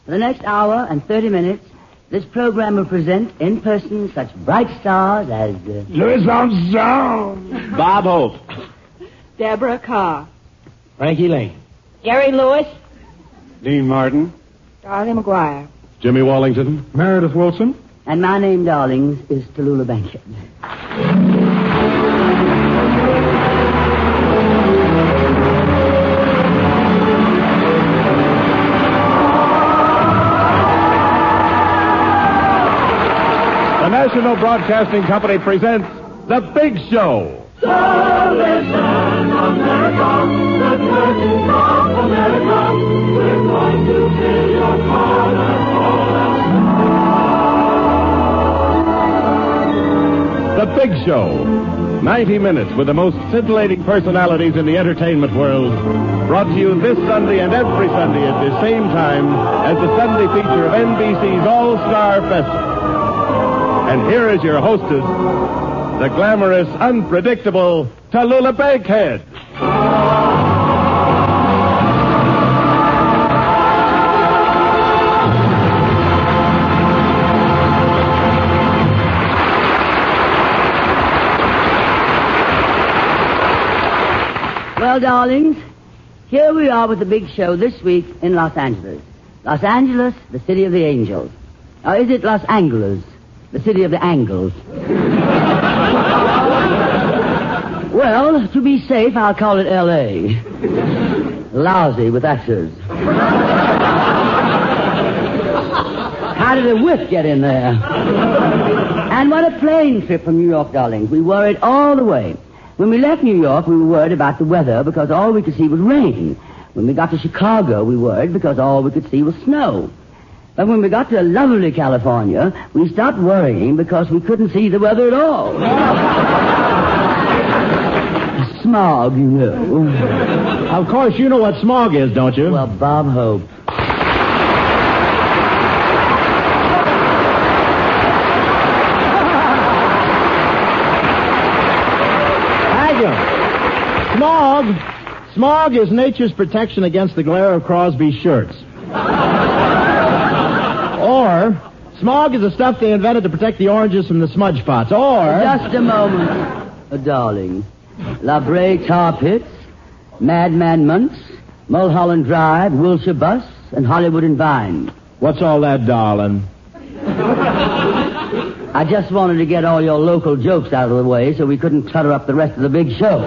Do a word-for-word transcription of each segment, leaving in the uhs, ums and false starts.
For the next hour and thirty minutes, this program will present in person such bright stars as... Uh... Louis Armstrong. Bob Hope. Deborah Carr. Frankie Lane. Jerry Lewis. Dean Martin. Darlie McGuire. Jimmy Wallington. Meredith Wilson. And my name, darlings, is Tallulah Bankhead. The National Broadcasting Company presents The Big Show. Salvation, America, the curtains of America, we're going to fill your corner, The Big Show. ninety minutes with the most scintillating personalities in the entertainment world. Brought to you this Sunday and every Sunday at the same time as the Sunday feature of N B C's All-Star Festival. And here is your hostess, the glamorous, unpredictable Tallulah Bankhead. Well, darlings, here we are with the big show this week in Los Angeles. Los Angeles, the city of the angels. Or is it Los Angeles, the city of the angles? Well, to be safe, I'll call it L A Lousy with actors. How did a whip get in there? And what a plane trip from New York, darlings. We worried all the way. When we left New York, we were worried about the weather because all we could see was rain. When we got to Chicago, we worried because all we could see was snow. But when we got to lovely California, we stopped worrying because we couldn't see the weather at all. Smog, you know. Of course, you know what smog is, don't you? Well, Bob Hope. Smog, smog is nature's protection against the glare of Crosby shirts. Or, smog is the stuff they invented to protect the oranges from the smudge spots. Or... Just a moment, oh, darling. La Brea Tar Pits, Madman Months, Mulholland Drive, Wilshire Bus, and Hollywood and Vine. What's all that, darling? I just wanted to get all your local jokes out of the way so we couldn't clutter up the rest of the big show.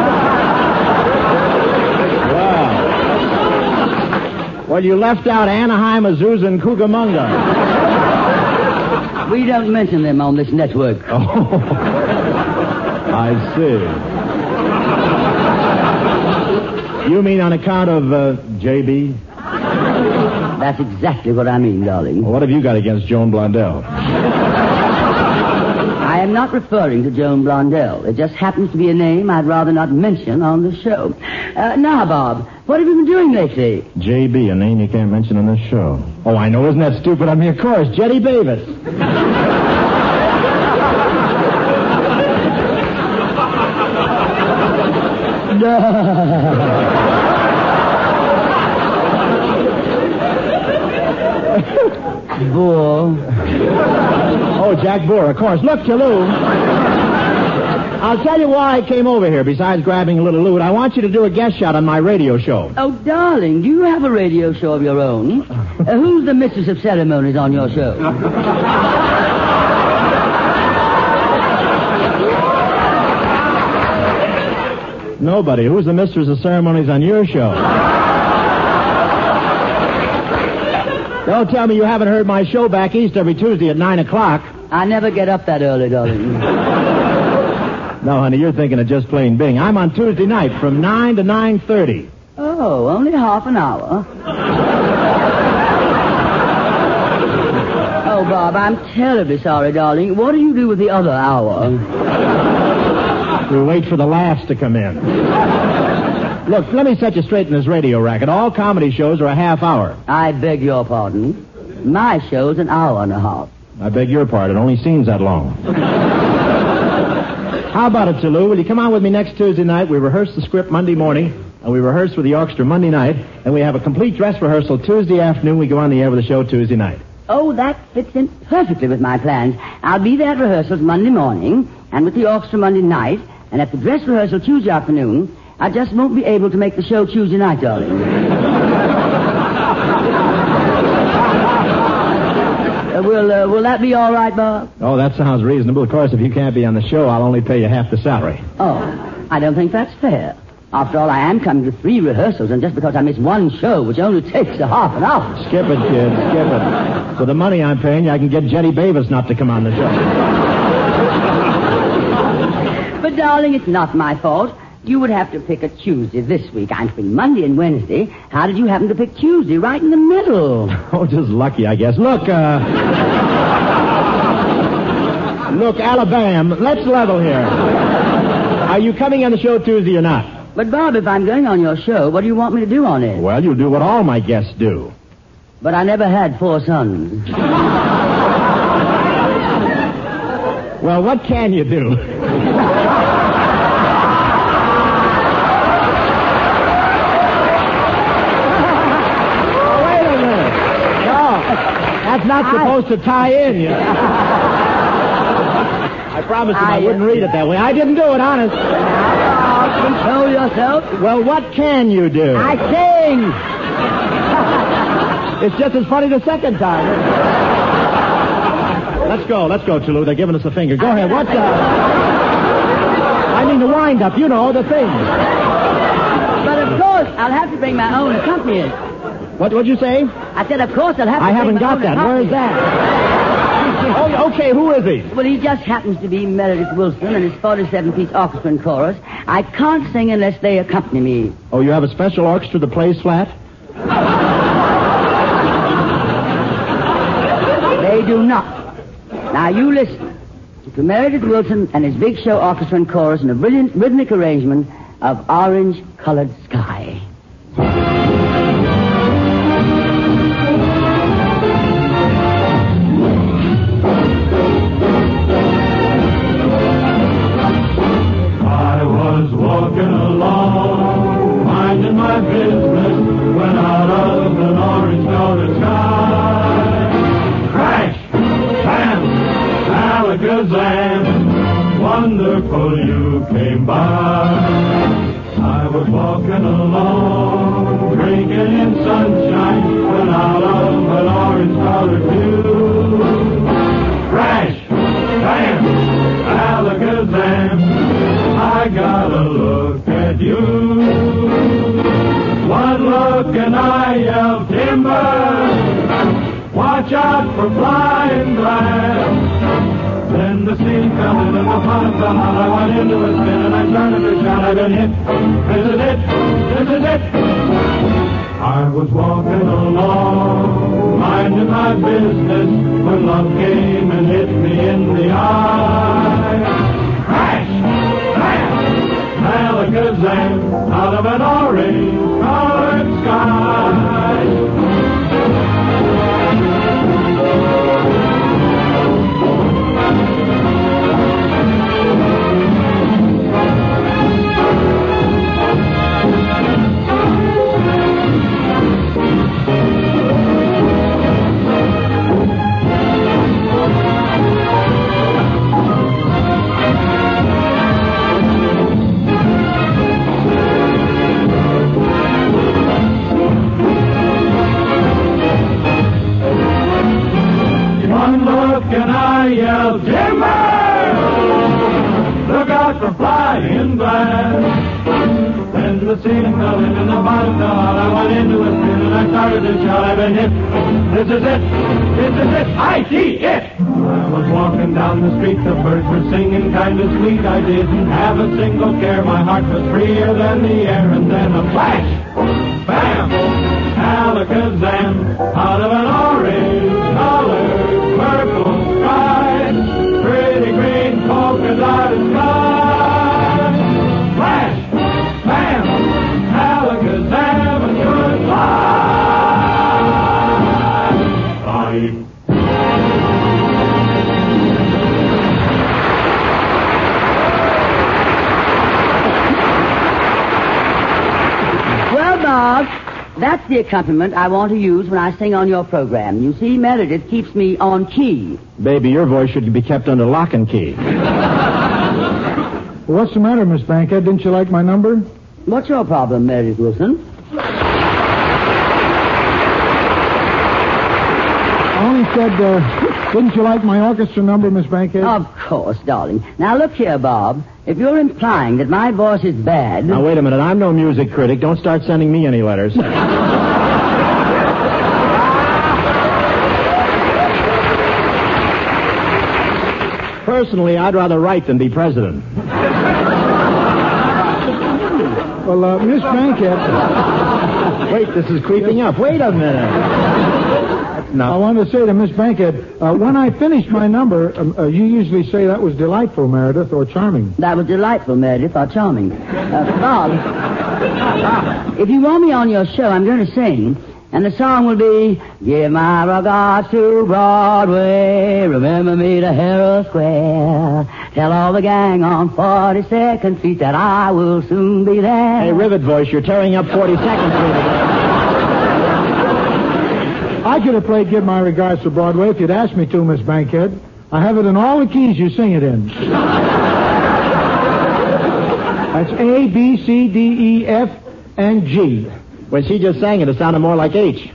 Well, you left out Anaheim, Azusa, and Cucamonga. We don't mention them on this network. Oh, I see. You mean on account of uh, J B? That's exactly what I mean, darling. Well, what have you got against Joan Blondell? I am not referring to Joan Blondell. It just happens to be a name I'd rather not mention on the show. Uh, now, Bob, what have you been doing lately? J B, a name you can't mention on this show. Oh, I know. Isn't that stupid? I mean, of course, Jetty Davis. Boar. Oh, Jack Boer, of course. Look, Tallulah, I'll tell you why I came over here, besides grabbing a little loot. I want you to do a guest shot on my radio show. Oh, darling, do you have a radio show of your own? Uh, who's the mistress of ceremonies on your show? Nobody. Who's the mistress of ceremonies on your show? Don't tell me you haven't heard my show back east every Tuesday at nine o'clock. I never get up that early, darling. No, honey, you're thinking of Just Plain Bing. I'm on Tuesday night from nine to nine thirty. Oh, only half an hour. Oh, Bob, I'm terribly sorry, darling. What do you do with the other hour? We wait for the laughs to come in. Look, let me set you straight in this radio racket. All comedy shows are a half hour. I beg your pardon. My show's an hour and a half. I beg your pardon. Only scene's that long. How about it, Tallulah? Will you come on with me next Tuesday night? We rehearse the script Monday morning. And we rehearse with the orchestra Monday night, and we have a complete dress rehearsal Tuesday afternoon. We go on the air with the show Tuesday night. Oh, that fits in perfectly with my plans. I'll be there at rehearsals Monday morning, and with the orchestra Monday night, and at the dress rehearsal Tuesday afternoon. I just won't be able to make the show Tuesday night, darling. uh, will, uh, will that be all right, Bob? Oh, that sounds reasonable. Of course, if you can't be on the show, I'll only pay you half the salary. Oh, I don't think that's fair. After all, I am coming to three rehearsals, and just because I miss one show, which only takes a half an hour. Skip it, kid, skip it. For the money I'm paying you, I can get Jetty Bavis not to come on the show. But, darling, it's not my fault. You would have to pick a Tuesday this week. I'm free Monday and Wednesday. How did you happen to pick Tuesday right in the middle? Oh, just lucky, I guess. Look, uh... Look, Alabama, let's level here. Are you coming on the show Tuesday or not? But, Bob, if I'm going on your show, what do you want me to do on it? Well, you'll do what all my guests do. But I never had four sons. Well, what can you do? That's not supposed I... to tie in, you know. I promised him I, I wouldn't uh... read it that way. I didn't do it, honest. Now, control yourself. Well, what can you do? I sing. It's just as funny the second time. Let's go, let's go, Toulouse. They're giving us the finger. Go ahead. What, uh... I mean the wind-up, you know, the thing. But, of course, I'll have to bring my own accompanist. What would you say? I said, of course, I'll have to I haven't got that. Where is that? Oh, okay, who is he? Well, he just happens to be Meredith Wilson and his forty-seven piece orchestra and chorus. I can't sing unless they accompany me. Oh, you have a special orchestra that plays flat? They do not. Now, you listen to Meredith Wilson and his big show orchestra and chorus in a brilliant rhythmic arrangement of Orange-Colored Sky. Wonderful you came by. I was walking along, drinking in sunshine, when out of an orange-colored view. Crash, bam, alakazam, I gotta look at you. One look and I yelled timber, watch out for flying glass. Then the sea fell in and the pot fell out. I went into a spin and I started to shout, I've been hit. This is it. This is it. I was walking along, minding my business, when love came and hit me in the eye. Crash! Bam! Alakazam, out of an orange-colored sky. This is it. This is it. I see it. I was walking down the street. The birds were singing kind of sweet. I didn't have a single care. My heart was freer than the air. And then a flash. Bam. Alakazam. Out of an orange-colored purple sky. Pretty green polka dotted sky. Flash. Bam. Alakazam and goodbye. That's the accompaniment I want to use when I sing on your program. You see, Meredith keeps me on key. Baby, your voice should be kept under lock and key. What's the matter, Miss Bankhead? Didn't you like my number? What's your problem, Meredith Wilson? I only said, uh, didn't you like my orchestra number, Miss Bankhead? Of course, darling. Now, look here, Bob. If you're implying that my voice is bad... Now, wait a minute. I'm no music critic. Don't start sending me any letters. Personally, I'd rather write than be president. Well, uh, Miss Bankhead... Wait, this is creeping up. Wait a minute. No. I wanted to say to Miss Bankhead, uh, when I finish my number, um, uh, you usually say that was delightful, Meredith, or charming. That was delightful, Meredith, or charming. Uh, Bob, if you want me on your show, I'm going to sing, and the song will be, Give my regards to Broadway, remember me to Herald Square, tell all the gang on forty-second Street that I will soon be there. Hey, Rivet Voice, you're tearing up forty-second Street. I could have played Give My Regards to Broadway if you'd asked me to, Miss Bankhead. I have it in all the keys you sing it in. That's A, B, C, D, E, F, and G. When she just sang it, it sounded more like H.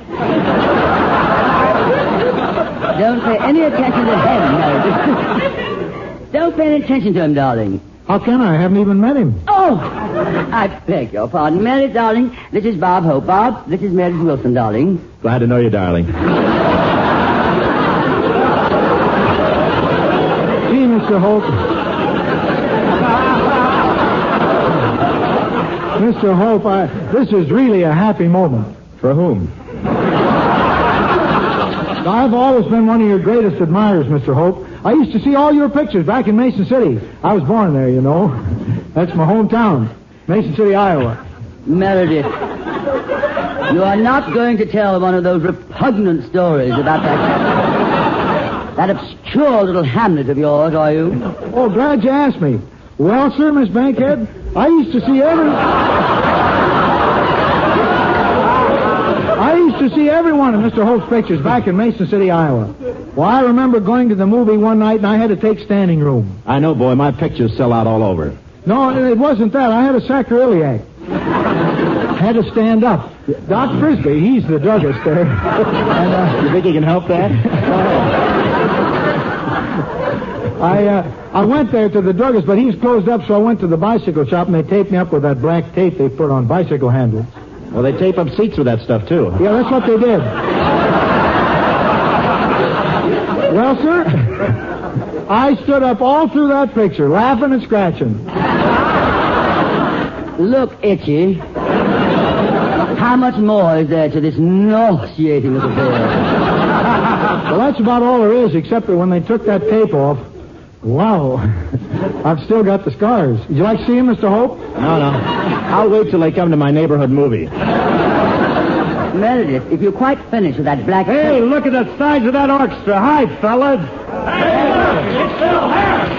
Don't pay any attention to him, Meredith. Don't pay any attention to him, darling. How can I? I haven't even met him. Oh! I beg your pardon. Meredith, darling, this is Bob Hope. Bob, this is Meredith Wilson, darling. Glad to know you, darling. Gee, Mister Hope. Mister Hope, I, this is really a happy moment. For whom? I've always been one of your greatest admirers, Mister Hope. I used to see all your pictures back in Mason City. I was born there, you know. That's my hometown, Mason City, Iowa. Meredith, you are not going to tell one of those repugnant stories about that that obscure little hamlet of yours, are you? Oh, glad you asked me. Well, sir, Miss Bankhead, I used to see every... I used to see every one of Mister Hope's pictures back in Mason City, Iowa. Well, I remember going to the movie one night and I had to take standing room. I know, boy. My pictures sell out all over. No, it wasn't that. I had a sacroiliac. Had to stand up. Doc Frisbee, he's the druggist there. And, uh, you think he can help that? I uh, I went there to the druggist, but he was closed up, so I went to the bicycle shop and they taped me up with that black tape they put on bicycle handles. Well, they tape up seats with that stuff, too. Yeah, that's what they did. Well, sir, I stood up all through that picture, laughing and scratching. Look, Itchy, how much more is there to this nauseating little affair? Well, that's about all there is, except that when they took that tape off, wow, I've still got the scars. Would you like to see him, Mister Hope? No, no. I'll wait till they come to my neighborhood movie. Meredith, if you're quite finished with that black... Hey, look at the size of that orchestra. Hi, fellas. Hey, it's Phil Harris.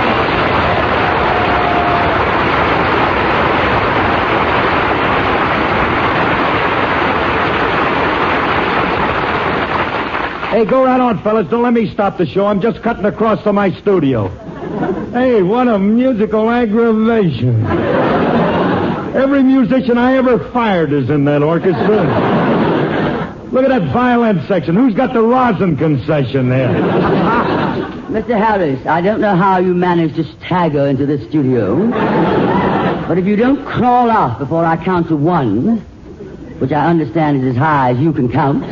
Hey, go right on, fellas. Don't let me stop the show. I'm just cutting across to my studio. Hey, what a musical aggravation. Every musician I ever fired is in that orchestra. Look at that violin section. Who's got the rosin concession there? Mister Harris, I don't know how you managed to stagger into this studio, but if you don't crawl off before I count to one, which I understand is as high as you can count,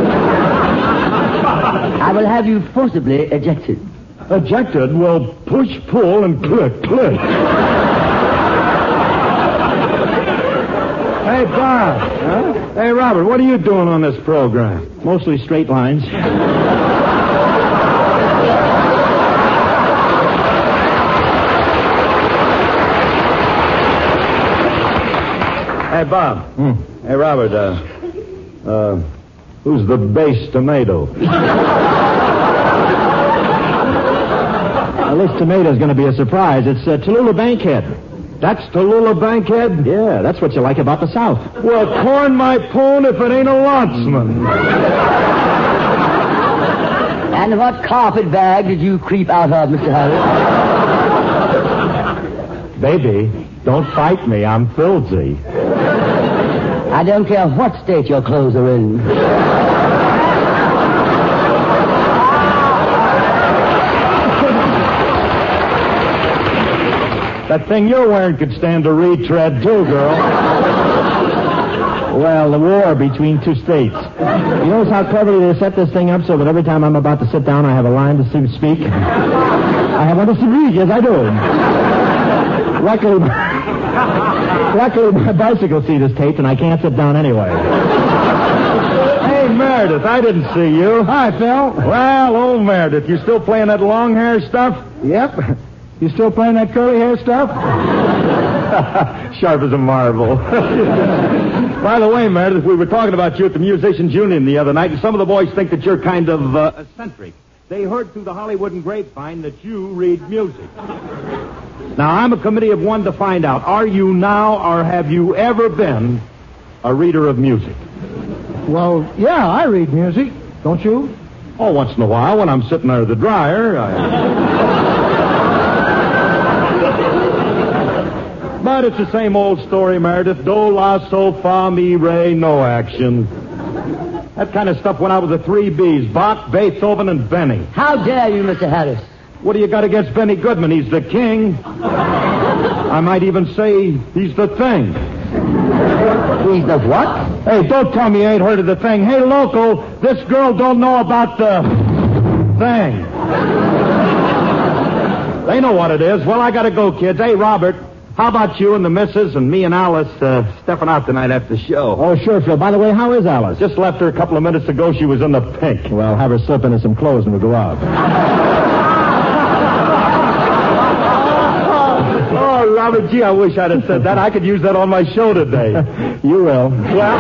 I will have you forcibly ejected. Ejected? Well, push, pull, and click, click. Hey, Bob. Huh? Hey, Robert, what are you doing on this program? Mostly straight lines. Hey, Bob. Hmm. Hey, Robert, uh, uh, who's the bass tomato? Now, this tomato's going to be a surprise. It's uh, Tallulah Bankhead. That's Tallulah Bankhead? Yeah, that's what you like about the South. Well, corn my pone if it ain't a lotsman. And what carpet bag did you creep out of, Mister Harris? Baby, don't fight me. I'm filthy. I don't care what state your clothes are in. That thing you're wearing could stand a retread, too, girl. Well, the war between two states. You notice how cleverly they set this thing up so that every time I'm about to sit down, I have a line to speak? I have one to speak, yes, I do. Luckily, luckily, my bicycle seat is taped, and I can't sit down anyway. Hey, Meredith, I didn't see you. Hi, Phil. Well, old Meredith, you still playing that long hair stuff? Yep. You still playing that curly hair stuff? Sharp as a marble. By the way, Meredith, we were talking about you at the Musicians Union the other night, and some of the boys think that you're kind of uh, eccentric. They heard through the Hollywood and grapevine that you read music. Now, I'm a committee of one to find out, are you now or have you ever been a reader of music? Well, yeah, I read music. Don't you? Oh, once in a while when I'm sitting there at the dryer. I... But it's the same old story, Meredith. Do, la, sol, fa, mi, re, no action. That kind of stuff went out with the three B's, Bach, Beethoven, and Benny. How dare you, Mister Harris? What do you got against Benny Goodman? He's the king. I might even say he's the thing. He's the what? Hey, don't tell me you ain't heard of the thing. Hey, local, this girl don't know about the thing. They know what it is. Well, I gotta go, kids. Hey, Robert, how about you and the missus and me and Alice uh, stepping out tonight after the show? Oh, sure, Phil. By the way, how is Alice? Just left her a couple of minutes ago. She was in the pink. Well, have her slip into some clothes and we'll go out. Oh, Robert, gee, I wish I'd have said that. I could use that on my show today. You will. Well...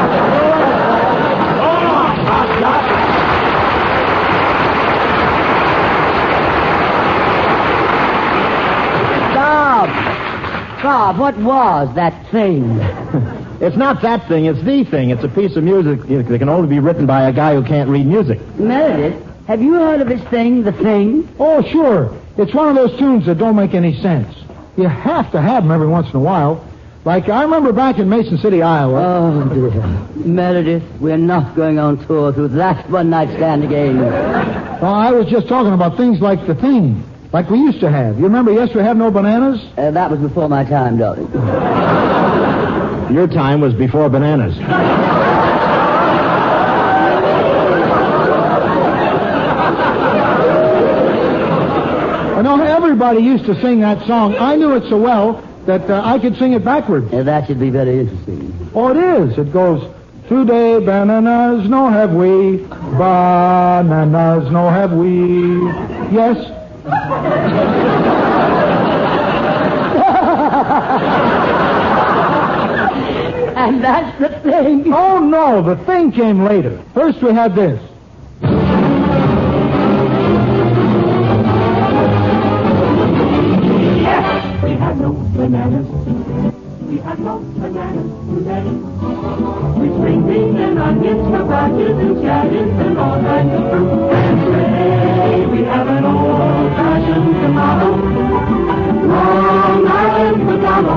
Bob, what was that thing? It's not that thing, it's the thing. It's a piece of music that can only be written by a guy who can't read music. Meredith, have you heard of this thing, the thing? Oh, sure. It's one of those tunes that don't make any sense. You have to have them every once in a while. Like, I remember back in Mason City, Iowa. Oh, dear. Meredith, we're not going on tour through that one-night stand again. Well, I was just talking about things like the thing. Like we used to have. You remember Yes, We Have No Bananas? Uh, that was before my time, darling. Your time was before bananas. I know everybody used to sing that song. I knew it so well that uh, I could sing it backwards. Uh, that should be very interesting. Oh, it is. It goes, today bananas no have we, bananas no have we. Yes. And that's the thing. Oh, no, the thing came later. First we had this. Yes, we had no bananas. We had no bananas today. With string beans and onions, cabbages and squashes and all kinds of fruit. And today we have an old-fashioned tomato. Long Island potato.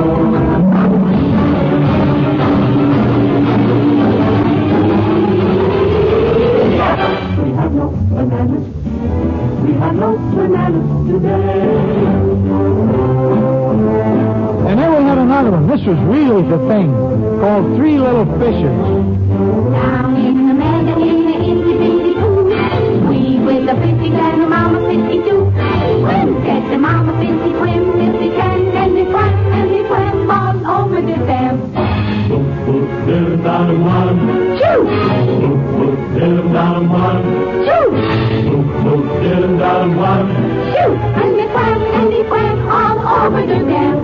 We have no bananas. We have no bananas today. And then we had another one. This was really the thing, called Three Little Fishes. Down in the meadow in the itty bitty pool, we with the fishy and the mama fishy too. Swim, get the mama fishy, swim if they can, and they swam and they swam all over the dam. Boop, boop, diddle, down one. Choo! Boop, boop, diddle, down one. Choo! Boop, boop, diddle, down one. Choo! And they swam and they swam all over the dam.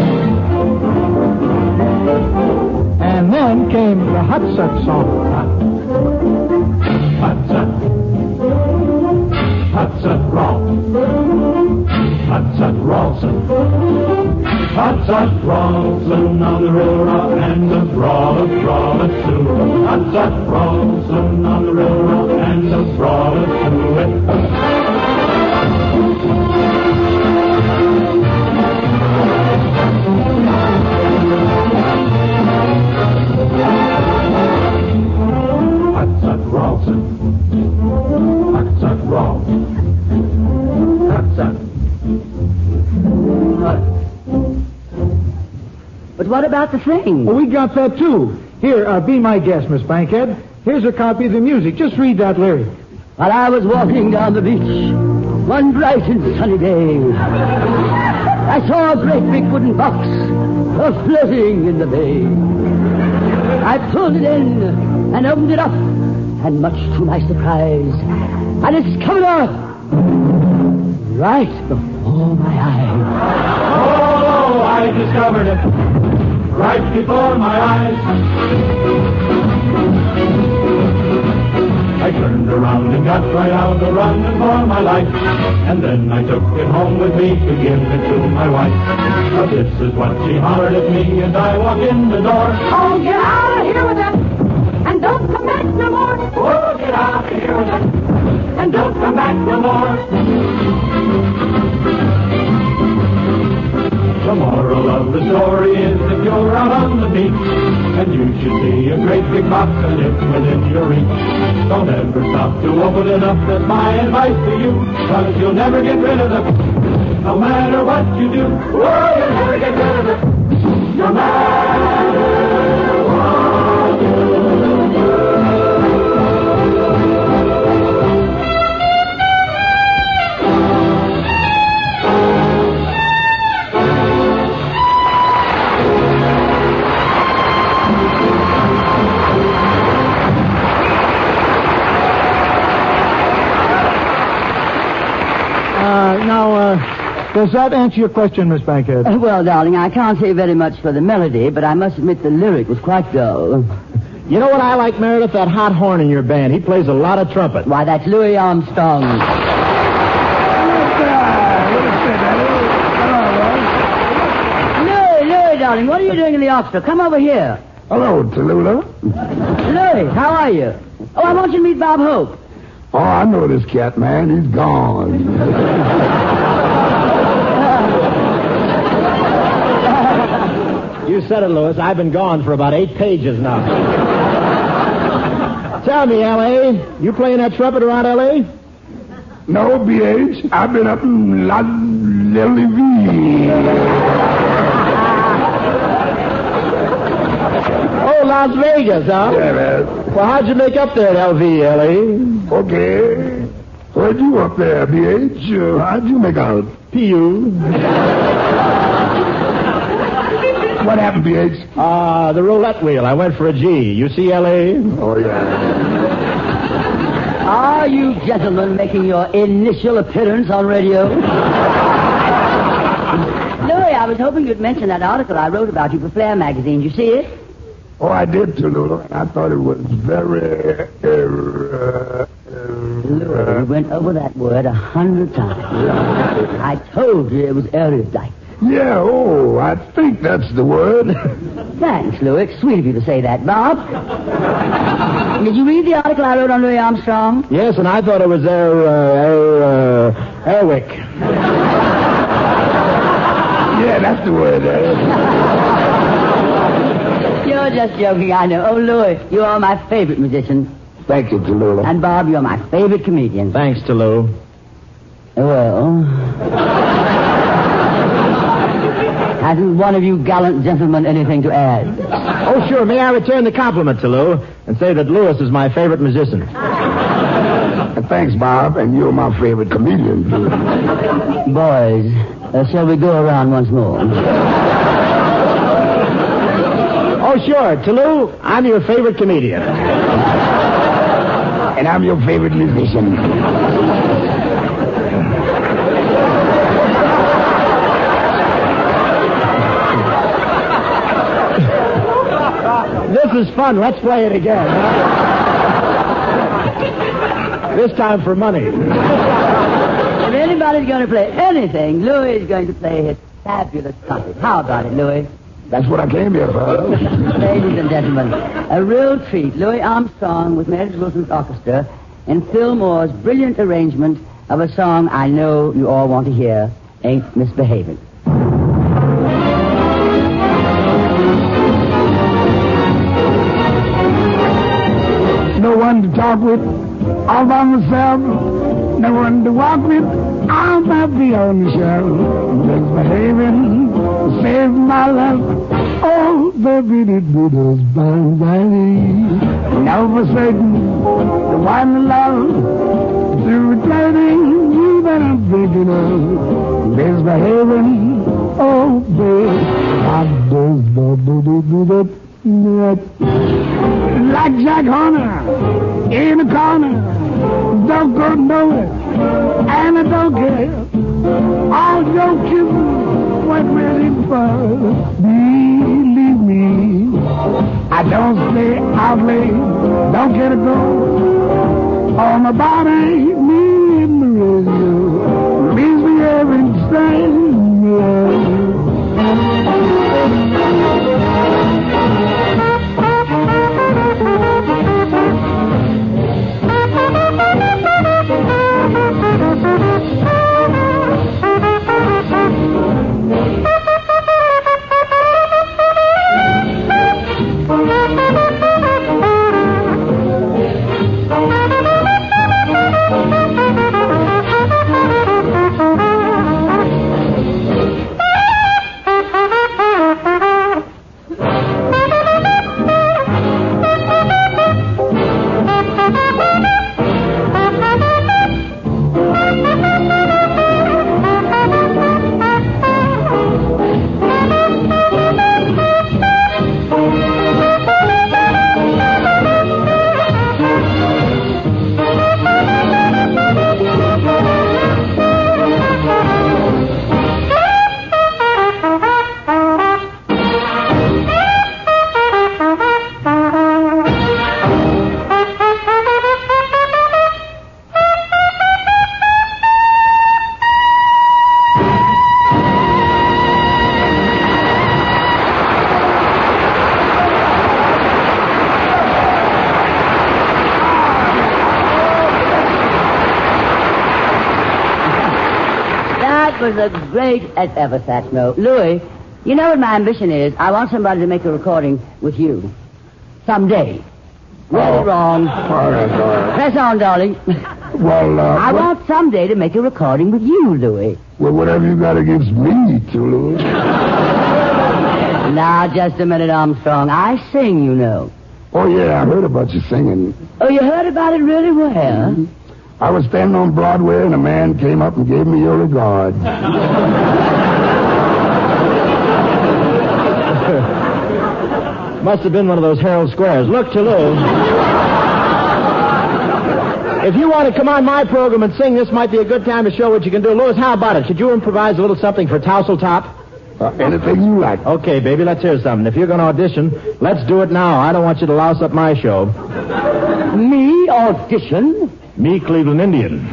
And then came the Hot Set song. Hot set. Hot set roll. Hot set Rawson. Hot set roll. on the railroad and the frolic, frolic Sue. Tut, tut, Rawson on the railroad and the frolic Sue. But what about the thing? Well, we got that, too. Here, uh, be my guest, Miss Bankhead. Here's a copy of the music. Just read that lyric. While I was walking down the beach one bright and sunny day, I saw a great big wooden box floating in the bay. I pulled it in and opened it up, and much to my surprise, I discovered her right before my eyes. Oh, I discovered it right before my eyes. I turned around and got right out a running for my life. And then I took it home with me to give it to my wife. But this is what she hollered at me as I walked in the door. Oh, get out of here with that, and don't come back no more. Oh, get out of here with that, and don't come back no more. The moral of the story is if you're out on the beach and you should see a great big box and it's within your reach, don't ever stop to open it up. That's my advice to you, because you'll never get rid of it, no matter what you do. Oh, you'll never get rid of it, no matter what you do. Now, uh, does that answer your question, Miss Bankhead? Uh, well, darling, I can't say very much for the melody, but I must admit the lyric was quite dull. You know what I like, Meredith? That hot horn in your band. He plays a lot of trumpet. Why, that's Louis Armstrong. Louis, Louis, darling, what are you doing in the orchestra? Come over here. Hello, Tallulah. Louis, how are you? Oh, I want you to meet Bob Hope. Oh, I know this cat, man. He's gone. You said it, Louis. I've been gone for about eight pages now. Tell me, L A, you playing that trumpet around L A? No, B H. I've been up in La Lily V. Oh, Las Vegas, huh? Yeah, man. Well, how'd you make up there at L V, L A? Okay. Where'd you up there, B H? Uh, how'd you make out? P U. What happened, B H? Ah, uh, the roulette wheel. I went for a G. You see L A? Oh, yeah. Are you gentlemen making your initial appearance on radio? Louis, I was hoping you'd mention that article I wrote about you for Flair magazine. Did you see it? Oh, I did, Tallulah, and I thought it was very... Uh, uh, Louis, we went over that word a hundred times. I told you it was erudite. Yeah, oh, I think that's the word. Thanks, Louis. It's sweet of you to say that. Bob? Did you read the article I wrote on Louis Armstrong? Yes, and I thought it was Air, uh, Air, uh, Airwick. Yeah, that's the word. Uh. You're just joking, I know. Oh, Louis, you are my favorite musician. Thank you, Tallulah. And Bob, you're my favorite comedian. Thanks to Lou. Well... Hasn't one of you gallant gentlemen anything to add? Oh, sure. May I return the compliment to Lou and say that Louis is my favorite musician? Uh, thanks, Bob, and you're my favorite comedian, too. Boys, uh, shall we go around once more? Oh, sure. To Lou, I'm your favorite comedian. And I'm your favorite musician. This is fun. Let's play it again. This time for money. If anybody's going to play anything, Louis is going to play his fabulous trumpet. How about it, Louis? That's what I came here for. Ladies and gentlemen, a real treat. Louis Armstrong with Meredith Wilson's orchestra in Phil Moore's brilliant arrangement of a song I know you all want to hear, Ain't Misbehaving. No one to talk with, all by myself. No one to walk with, I'm happy on the shelf. Misbehaving saves my life. Oh, baby, it does bang bang. Now for certain, the one I love, through returning, you that I'm thinking of. Misbehaving, oh, baby, I does do do do do do. Like Jack Horner in a corner, don't go nowhere, and I don't care. All your kisses went really far. Believe me, I don't stay out late, don't get a go. All my body, me in the radio, leaves me every time. Was a great at ever sax note. Louis, you know what my ambition is? I want somebody to make a recording with you. Someday. Right or wrong. All right, all right. Press on, darling. Well, uh... I what, want someday to make a recording with you, Louis. Well, whatever you got against me, too, Louis. Now, just a minute, Armstrong. I sing, you know. Oh, yeah, I heard about you singing. Oh, you heard about it really well? Mm-hmm. I was standing on Broadway, and a man came up and gave me your regard. Must have been one of those Herald Squares. Look, Toulouse. If you want to come on my program and sing, this might be a good time to show what you can do. Louis, how about it? Should you improvise a little something for Tousle Top? Uh, anything you like. Okay, baby, let's hear something. If you're going to audition, let's do it now. I don't want you to louse up my show. Me audition? Me, Cleveland Indian.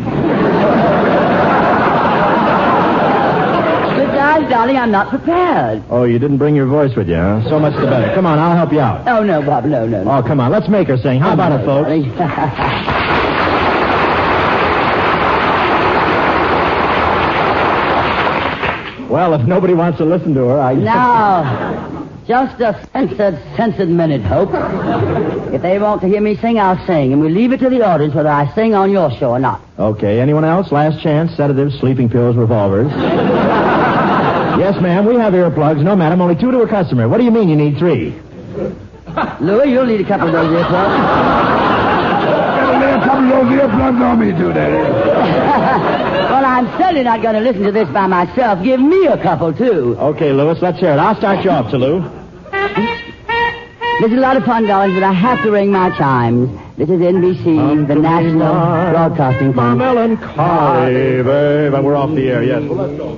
But, guys, darling, I'm not prepared. Oh, you didn't bring your voice with you, huh? So much the better. Come on, I'll help you out. Oh, no, Bob, no, no, no. Oh, come on, let's make her sing. How about it, folks? Well, if nobody wants to listen to her, I... Now, just a censored, censored minute, Hope. If they want to hear me sing, I'll sing. And we leave it to the audience whether I sing on your show or not. Okay, anyone else? Last chance, sedatives, sleeping pills, revolvers. Yes, ma'am, we have earplugs. No, madam, only two to a customer. What do you mean you need three? Louis, you'll need a couple of those earplugs. Gotta lay a couple of those earplugs on me, too, Daddy. Well, I'm certainly not going to listen to this by myself. Give me a couple, too. Okay, Louis, let's hear it. I'll start you off, Toulouse. This is a lot of fun, darling, but I have to ring my chimes. This is N B C, um, the National Broadcasting Company. My melancholy, babe. And we're off the air, yes. Well, let's go.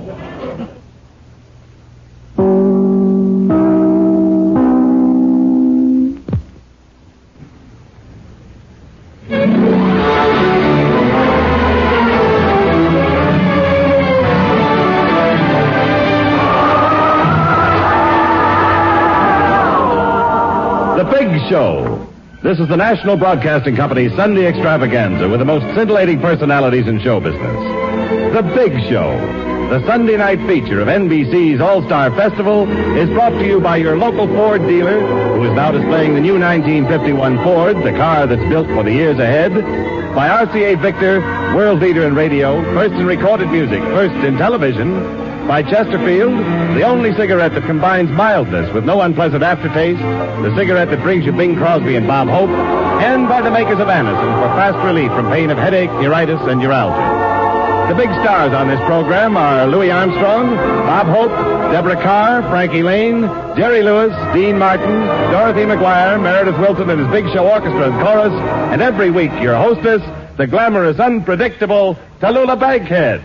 Big Show. This is the National Broadcasting Company's Sunday extravaganza with the most scintillating personalities in show business. The Big Show, the Sunday night feature of N B C's All-Star Festival, is brought to you by your local Ford dealer, who is now displaying the new nineteen fifty-one Ford, the car that's built for the years ahead. By R C A Victor, world leader in radio, first in recorded music, first in television. By Chesterfield, the only cigarette that combines mildness with no unpleasant aftertaste, the cigarette that brings you Bing Crosby and Bob Hope, and by the makers of Anacin for fast relief from pain of headache, neuritis, and neuralgia. The big stars on this program are Louis Armstrong, Bob Hope, Deborah Carr, Frankie Lane, Jerry Lewis, Dean Martin, Dorothy McGuire, Meredith Wilson and his Big Show Orchestra and Chorus, and every week your hostess, the glamorous, unpredictable Tallulah Bankhead.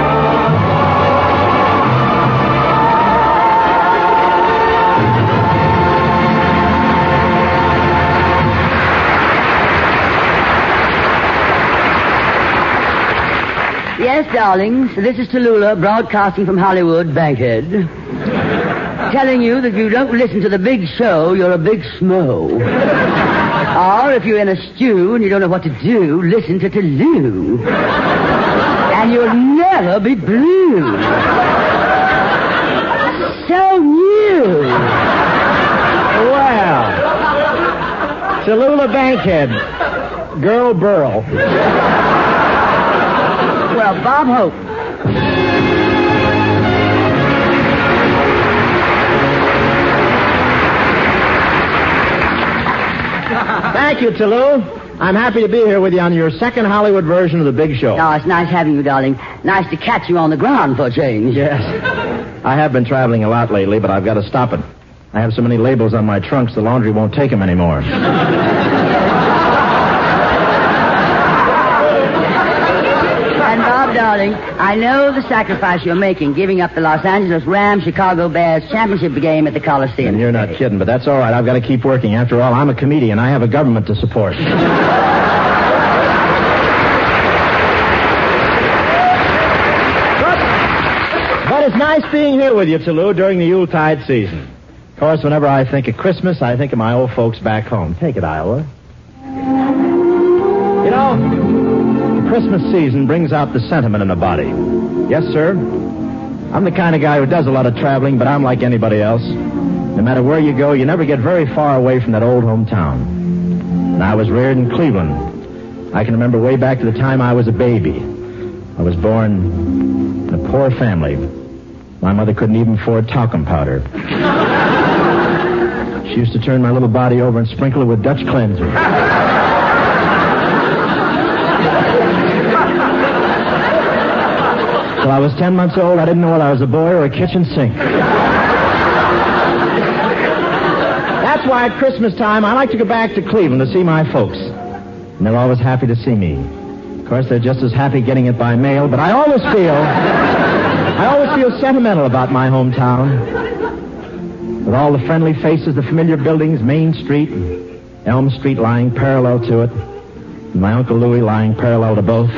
Yes, darlings, this is Tallulah, broadcasting from Hollywood, Bankhead, telling you that if you don't listen to the Big Show, you're a big smo. Or if you're in a stew and you don't know what to do, listen to Tallulah. And you'll never be blue. So new. Well, Tallulah Bankhead, Girl Burl. Well, Bob Hope. Thank you, Tallulah. I'm happy to be here with you on your second Hollywood version of the Big Show. Oh, it's nice having you, darling. Nice to catch you on the ground for a change. Yes. I have been traveling a lot lately, but I've got to stop it. I have so many labels on my trunks, the laundry won't take them anymore. And Bob, darling, I know the sacrifice you're making, giving up the Los Angeles Rams Chicago Bears championship game at the Coliseum. And you're not kidding, but that's all right. I've got to keep working. After all, I'm a comedian. I have a government to support. but, but it's nice being here with you, Tallulah, during the Yuletide season. Of course, whenever I think of Christmas, I think of my old folks back home. Take it, Iowa. You know, Christmas season brings out the sentiment in a body. Yes, sir. I'm the kind of guy who does a lot of traveling, but I'm like anybody else. No matter where you go, you never get very far away from that old hometown. And I was reared in Cleveland. I can remember way back to the time I was a baby. I was born in a poor family. My mother couldn't even afford talcum powder. She used to turn my little body over and sprinkle it with Dutch cleanser. Till I was ten months old, I didn't know whether I was a boy or a kitchen sink. That's why at Christmas time, I like to go back to Cleveland to see my folks. And they're always happy to see me. Of course, they're just as happy getting it by mail, but I always feel... I always feel sentimental about my hometown. With all the friendly faces, the familiar buildings, Main Street, Elm Street lying parallel to it, and my Uncle Louis lying parallel to both.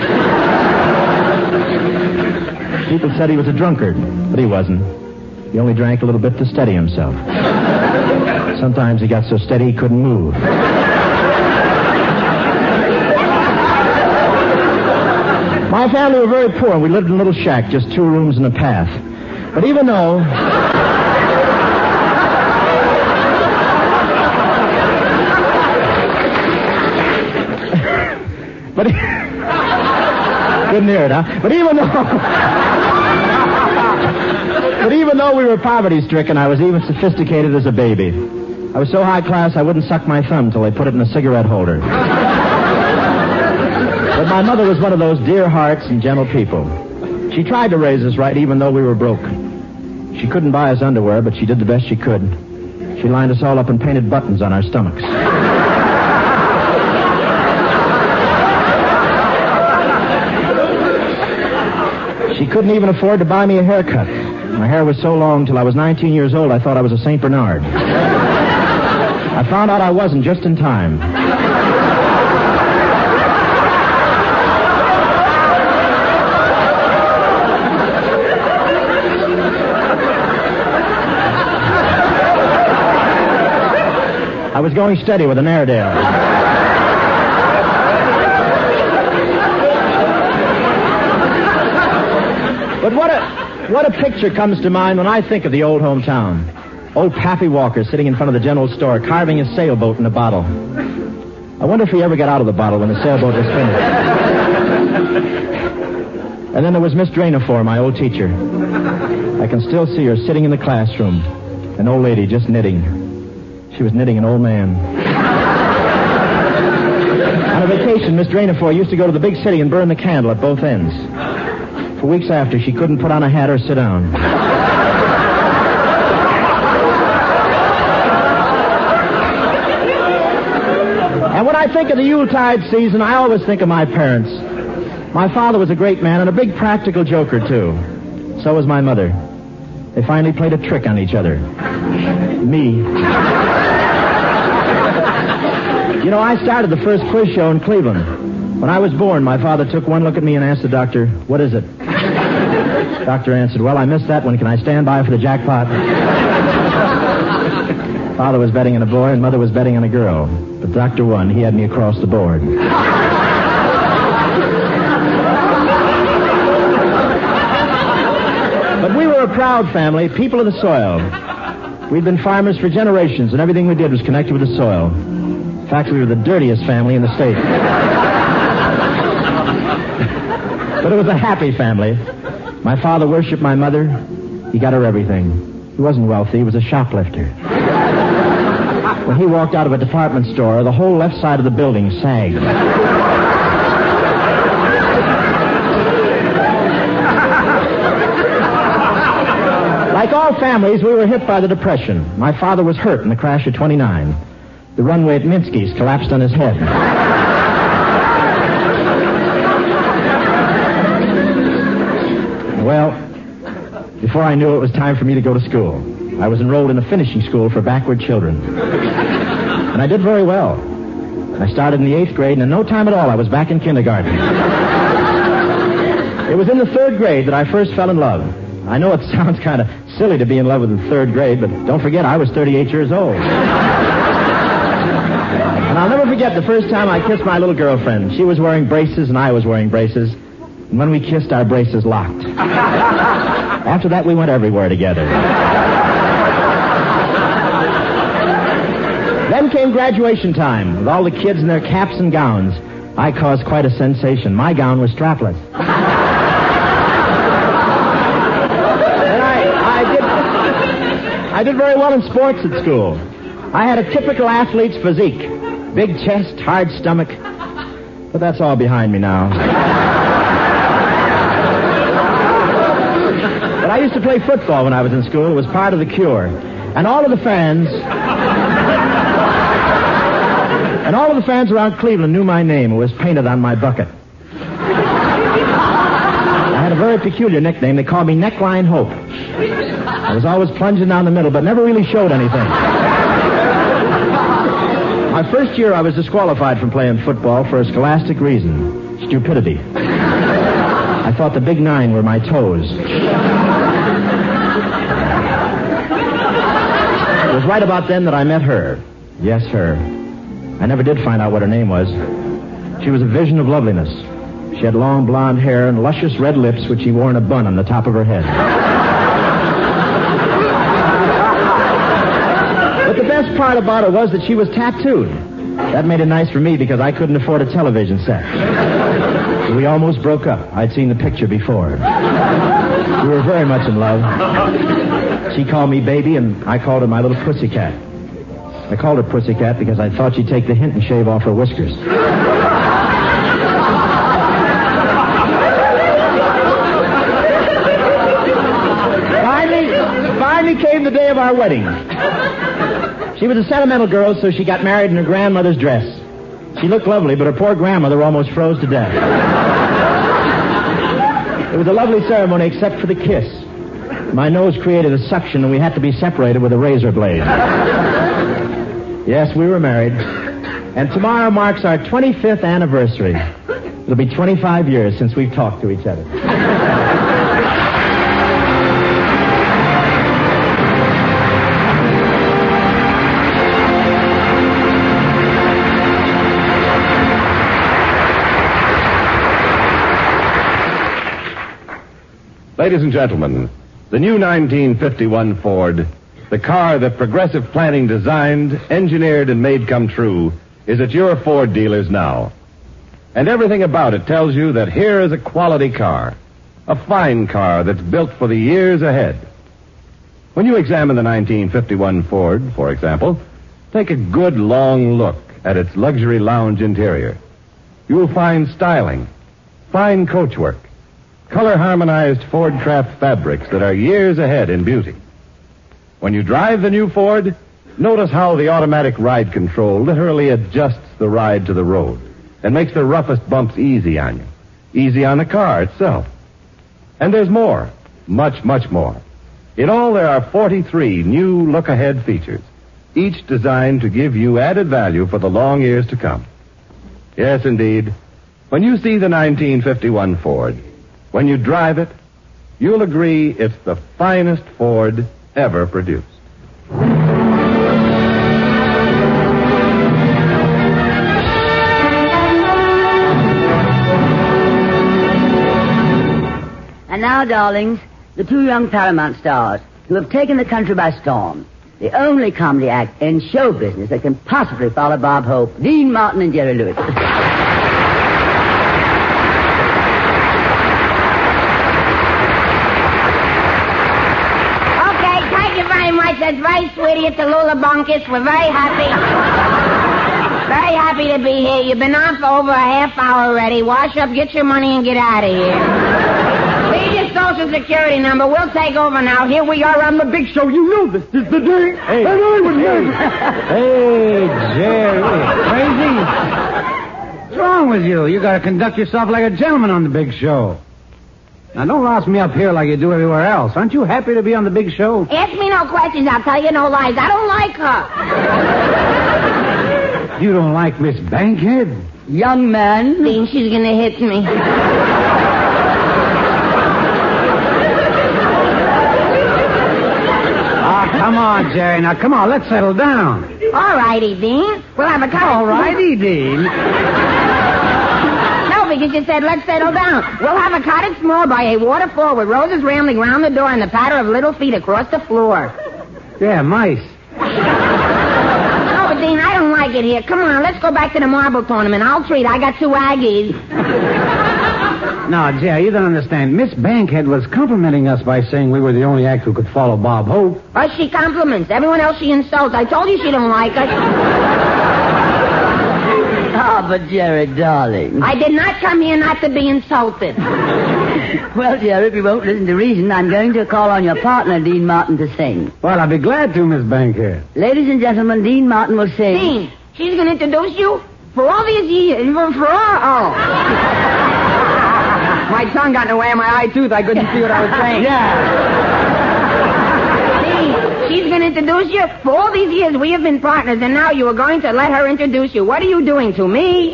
People said he was a drunkard, but he wasn't. He only drank a little bit to steady himself. Sometimes he got so steady he couldn't move. My family were very poor. We lived in a little shack, just two rooms and a path. But even though... but... Couldn't hear it, huh? But even though... But even though we were poverty-stricken, I was even sophisticated as a baby. I was so high class I wouldn't suck my thumb till they put it in a cigarette holder. But my mother was one of those dear hearts and gentle people. She tried to raise us right even though we were broke. She couldn't buy us underwear, but she did the best she could. She lined us all up and painted buttons on our stomachs. She couldn't even afford to buy me a haircut. My hair was so long till I was nineteen years old I thought I was a Saint Bernard. I found out I wasn't just in time. I was was going steady with an Airedale. But what a, what a picture comes to mind when I think of the old hometown. Old Pappy Walker sitting in front of the general store, carving a sailboat in a bottle. I wonder if he ever got out of the bottle when the sailboat was finished. And then there was Miss Drainafor, my old teacher. I can still see her sitting in the classroom, an old lady just knitting. She was knitting an old man. On a vacation, Miss Drainafor used to go to the big city and burn the candle at both ends. For weeks after, she couldn't put on a hat or sit down. And when I think of the Yuletide season, I always think of my parents. My father was a great man and a big practical joker, too. So was my mother. They finally played a trick on each other. Me. You know, I started the first quiz show in Cleveland. When I was born, my father took one look at me and asked the doctor, "What is it?" The doctor answered, "Well, I missed that one. Can I stand by for the jackpot?" Father was betting on a boy and mother was betting on a girl. But the doctor won. He had me across the board. But we were a proud family, people of the soil. We'd been farmers for generations, and everything we did was connected with the soil. In fact, we were the dirtiest family in the state. But it was a happy family. My father worshipped my mother. He got her everything. He wasn't wealthy. He was a shoplifter. When he walked out of a department store, the whole left side of the building sagged. Like all families, we were hit by the Depression. My father was hurt in the crash of twenty-nine. The runway at Minsky's collapsed on his head. Well, before I knew it, it was time for me to go to school. I was enrolled in a finishing school for backward children. And I did very well. I started in the eighth grade, and in no time at all, I was back in kindergarten. It was in the third grade that I first fell in love. I know it sounds kind of silly to be in love with the third grade, but don't forget, I was thirty-eight years old. And I'll never forget the first time I kissed my little girlfriend. She was wearing braces, and I was wearing braces. And when we kissed, our braces locked. After that, we went everywhere together. Then came graduation time, with all the kids in their caps and gowns. I caused quite a sensation. My gown was strapless. And I, I did, I did very well in sports at school. I had a typical athlete's physique. Big chest, hard stomach. But that's all behind me now. But I used to play football when I was in school. It was part of the cure. And all of the fans... And all of the fans around Cleveland knew my name. It was painted on my bucket. I had a very peculiar nickname. They called me Neckline Hope. I was always plunging down the middle, but never really showed anything. My first year, I was disqualified from playing football for a scholastic reason. Stupidity. I thought the big nine were my toes. It was right about then that I met her. Yes, her. I never did find out what her name was. She was a vision of loveliness. She had long blonde hair and luscious red lips, which she wore in a bun on the top of her head. But the best part about her was that she was tattooed. That made it nice for me because I couldn't afford a television set. So we almost broke up. I'd seen the picture before. We were very much in love. She called me baby, and I called her my little pussycat. I called her Pussycat because I thought she'd take the hint and shave off her whiskers. finally, finally came the day of our wedding. She was a sentimental girl, so she got married in her grandmother's dress. She looked lovely, but her poor grandmother almost froze to death. It was a lovely ceremony except for the kiss. My nose created a suction, and we had to be separated with a razor blade. Yes, we were married. And tomorrow marks our twenty-fifth anniversary. It'll be twenty-five years since we've talked to each other. Ladies and gentlemen, the new nineteen fifty-one Ford, the car that Progressive Planning designed, engineered, and made come true, is at your Ford dealers now. And everything about it tells you that here is a quality car, a fine car that's built for the years ahead. When you examine the nineteen fifty-one Ford, for example, take a good long look at its luxury lounge interior. You will find styling, fine coachwork, color-harmonized Ford-Craft fabrics that are years ahead in beauty. When you drive the new Ford, notice how the automatic ride control literally adjusts the ride to the road and makes the roughest bumps easy on you, easy on the car itself. And there's more, much, much more. In all, there are forty-three new look-ahead features, each designed to give you added value for the long years to come. Yes, indeed. When you see the nineteen fifty-one Ford, when you drive it, you'll agree it's the finest Ford ever produced. And now, darlings, the two young Paramount stars who have taken the country by storm. The only comedy act in show business that can possibly follow Bob Hope, Dean Martin and Jerry Lewis. That's very sweet of you, Tallulah Bunkus. We're very happy. Very happy to be here. You've been on for over a half hour already. Wash up, get your money, and get out of here. Leave your social security number. We'll take over now. Here we are on the big show. You know this is the day. Hey, and I was hey, hey, Jerry. Crazy? What's wrong with you? You got to conduct yourself like a gentleman on the big show. Now, don't louse me up here like you do everywhere else. Aren't you happy to be on the big show? Ask me no questions. I'll tell you no lies. I don't like her. You don't like Miss Bankhead? Young man. Dean, she's going to hit me. Ah, come on, Jerry. Now, come on. Let's settle down. All righty, Dean. We'll have a cut. All righty, Dean. Because you said, let's settle down. We'll have a cottage small by a waterfall with roses rambling round the door and the patter of little feet across the floor. Yeah, mice. No, but Dean, I don't like it here. Come on, let's go back to the marble tournament. I'll treat. I got two Aggies. No, Jerry, you don't understand. Miss Bankhead was complimenting us by saying we were the only act who could follow Bob Hope. Oh, she compliments. Everyone else she insults. I told you she don't like us. Ah, but Jerry, darling. I did not come here not to be insulted. Well, Jerry, if you won't listen to reason, I'm going to call on your partner, Dean Martin, to sing. Well, I'll be glad to, Miss Bankhead. Ladies and gentlemen, Dean Martin will sing. Dean, she's going to introduce you for all these years. For all... Oh. My tongue got in the way of my eye tooth. I couldn't see what I was saying. Yeah. She's going to introduce you. For all these years, we have been partners, and now you are going to let her introduce you. What are you doing to me?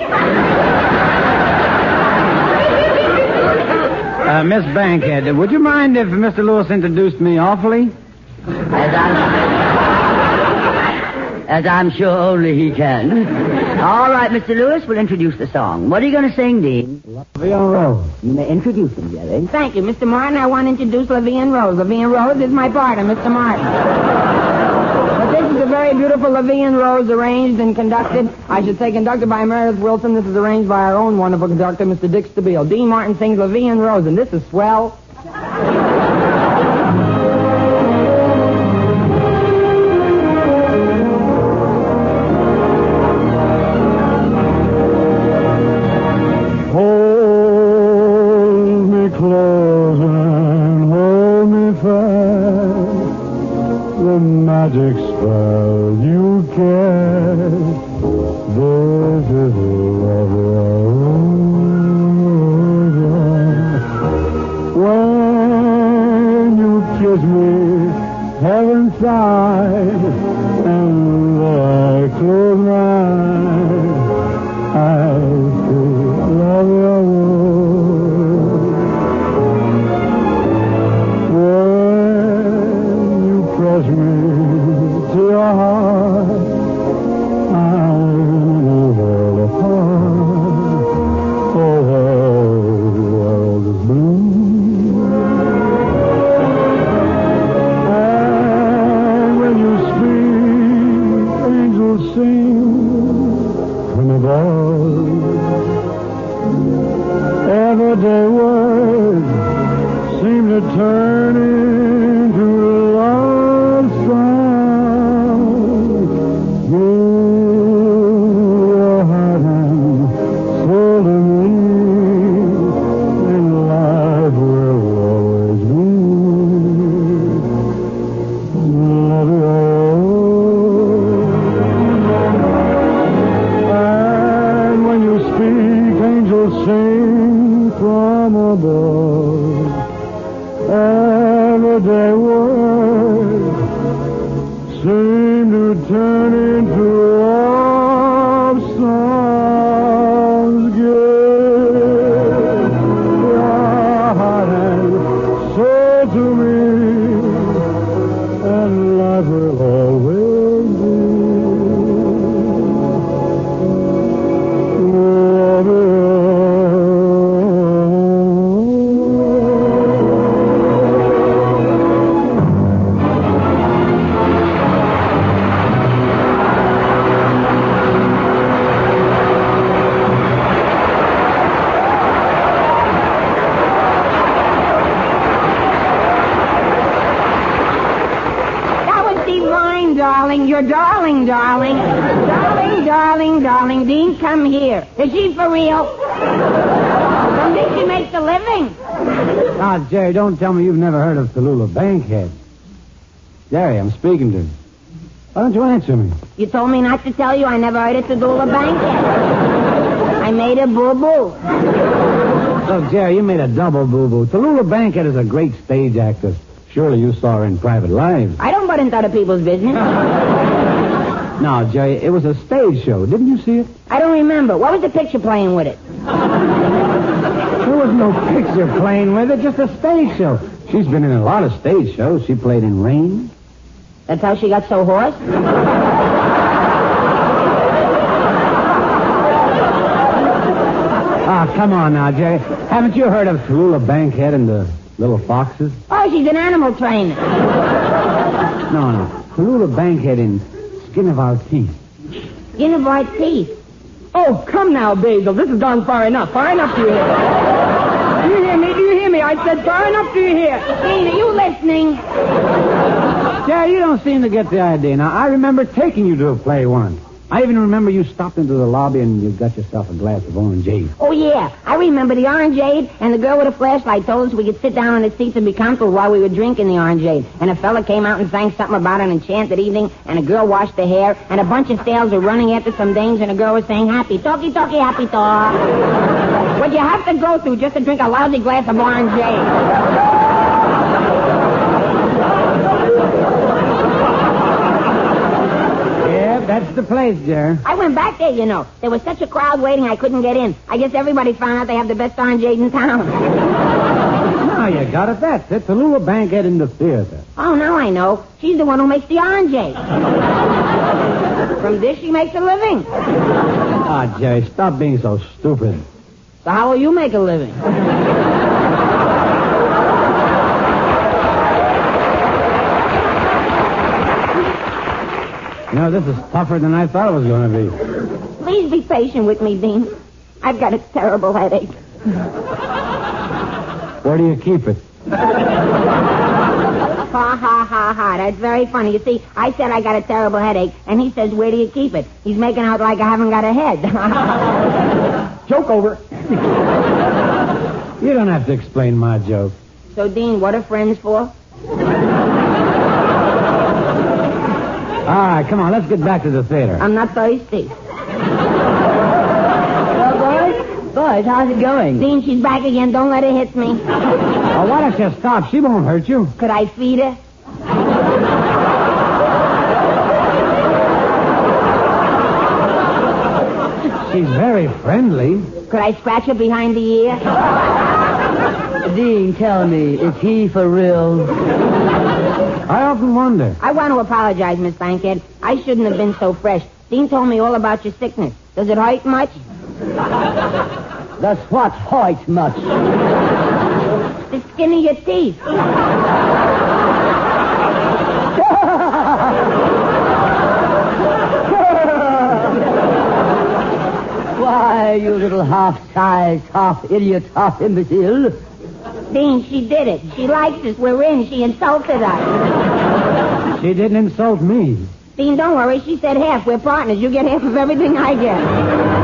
Uh, Miss Bankhead, would you mind if Mister Lewis introduced me awfully? As I'm, as I'm sure only he can. All right, Mister Lewis, we'll introduce the song. What are you going to sing, Dean? Vian Rose. You may introduce him, Jerry. Thank you, Mister Martin. I want to introduce Lavian Rose. Lavian Rose is my partner, Mister Martin. But this is a very beautiful Lavian Rose, arranged and conducted. I should say conducted by Meredith Wilson. This is arranged by our own wonderful conductor, Mister Dick Stabile. Dean Martin sings Lavian Rose, and this is swell. Magic spell you cast. This is love. When you kiss me, heaven sighs, and I close my eyes, I feel love your when you press me to your heart, I'm in a world apart. Oh, the world is blue. Everyday words seem to turn into love songs. Give your heart and soul to me, and life will always be. Love you. And when you speak, angels sing from above. Everyday words seem to turn into love songs. Give your heart and soul to me, and life will always be. Love you. That was divine, darling. You're darling, darling. Darling, darling, darling. Dean, come here. Is she for real? From this she makes a living. Now, Jerry, don't tell me you've never heard of Tallulah Bankhead. Jerry, I'm speaking to you. Why don't you answer me? You told me not to tell you I never heard of Tallulah Bankhead. I made a boo-boo. Look, Jerry, you made a double boo-boo. Tallulah Bankhead is a great stage actress. Surely you saw her in Private Lives. I don't butt into other people's business. No, Jerry, it was a stage show. Didn't you see it? I don't remember. What was the picture playing with it? There was no picture playing with it, just a stage show. She's been in a lot of stage shows. She played in Rain. That's how she got so hoarse? Ah, come on now, Jerry. Haven't you heard of Tallulah Bankhead and the Little Foxes? Oh, she's an animal trainer. No, no. Tallulah Bankhead in Skin of Our Teeth. Skin of our teeth. Oh, come now, Basil. This has gone far enough. Far enough, do you hear? Do you hear me? Do you hear me? I said far enough, do you hear? Dean, are you listening? Jerry, you don't seem to get the idea. Now, I remember taking you to a play once. I even remember you stopped into the lobby and you got yourself a glass of orangeade. Oh, yeah. I remember the orangeade, and the girl with a flashlight told us we could sit down on the seats and be comfortable while we were drinking the orangeade. And a fella came out and sang something about an enchanted evening, and a girl washed her hair, and a bunch of stales were running after some dames, and a girl was saying, happy talky talky, happy talk. What'd you have to go through just to drink a lousy glass of orangeade? That's the place, Jerry. I went back there, you know. There was such a crowd waiting I couldn't get in. I guess everybody found out they have the best orangeade in town. Now you got it. That's it. Tallulah Bankhead in the theater. Oh, now I know. She's the one who makes the orangeade. From this she makes a living. Ah, Jerry, stop being so stupid. So how will you make a living? You know, this is tougher than I thought it was going to be. Please be patient with me, Dean. I've got a terrible headache. Where do you keep it? Ha, ha, ha, ha. That's very funny. You see, I said I got a terrible headache, and he says, where do you keep it? He's making out like I haven't got a head. Joke over. You don't have to explain my joke. So, Dean, what are friends for? All right, come on, let's get back to the theater. I'm not thirsty. Well, boys, boys, how's it going? Dean, she's back again. Don't let her hit me. Oh, why don't you stop? She won't hurt you. Could I feed her? She's very friendly. Could I scratch her behind the ear? Dean, tell me, is he for real? I often wonder. I want to apologize, Miss Bankhead. I shouldn't have been so fresh. Dean told me all about your sickness. Does it hurt much? Does what hurt much? The skin of your teeth. Why, Why, you little half-sized, half-idiot, half-imbecile. Dean, she did it. She likes us. We're in. She insulted us. She didn't insult me. Dean, don't worry. She said half. We're partners. You get half of everything I get.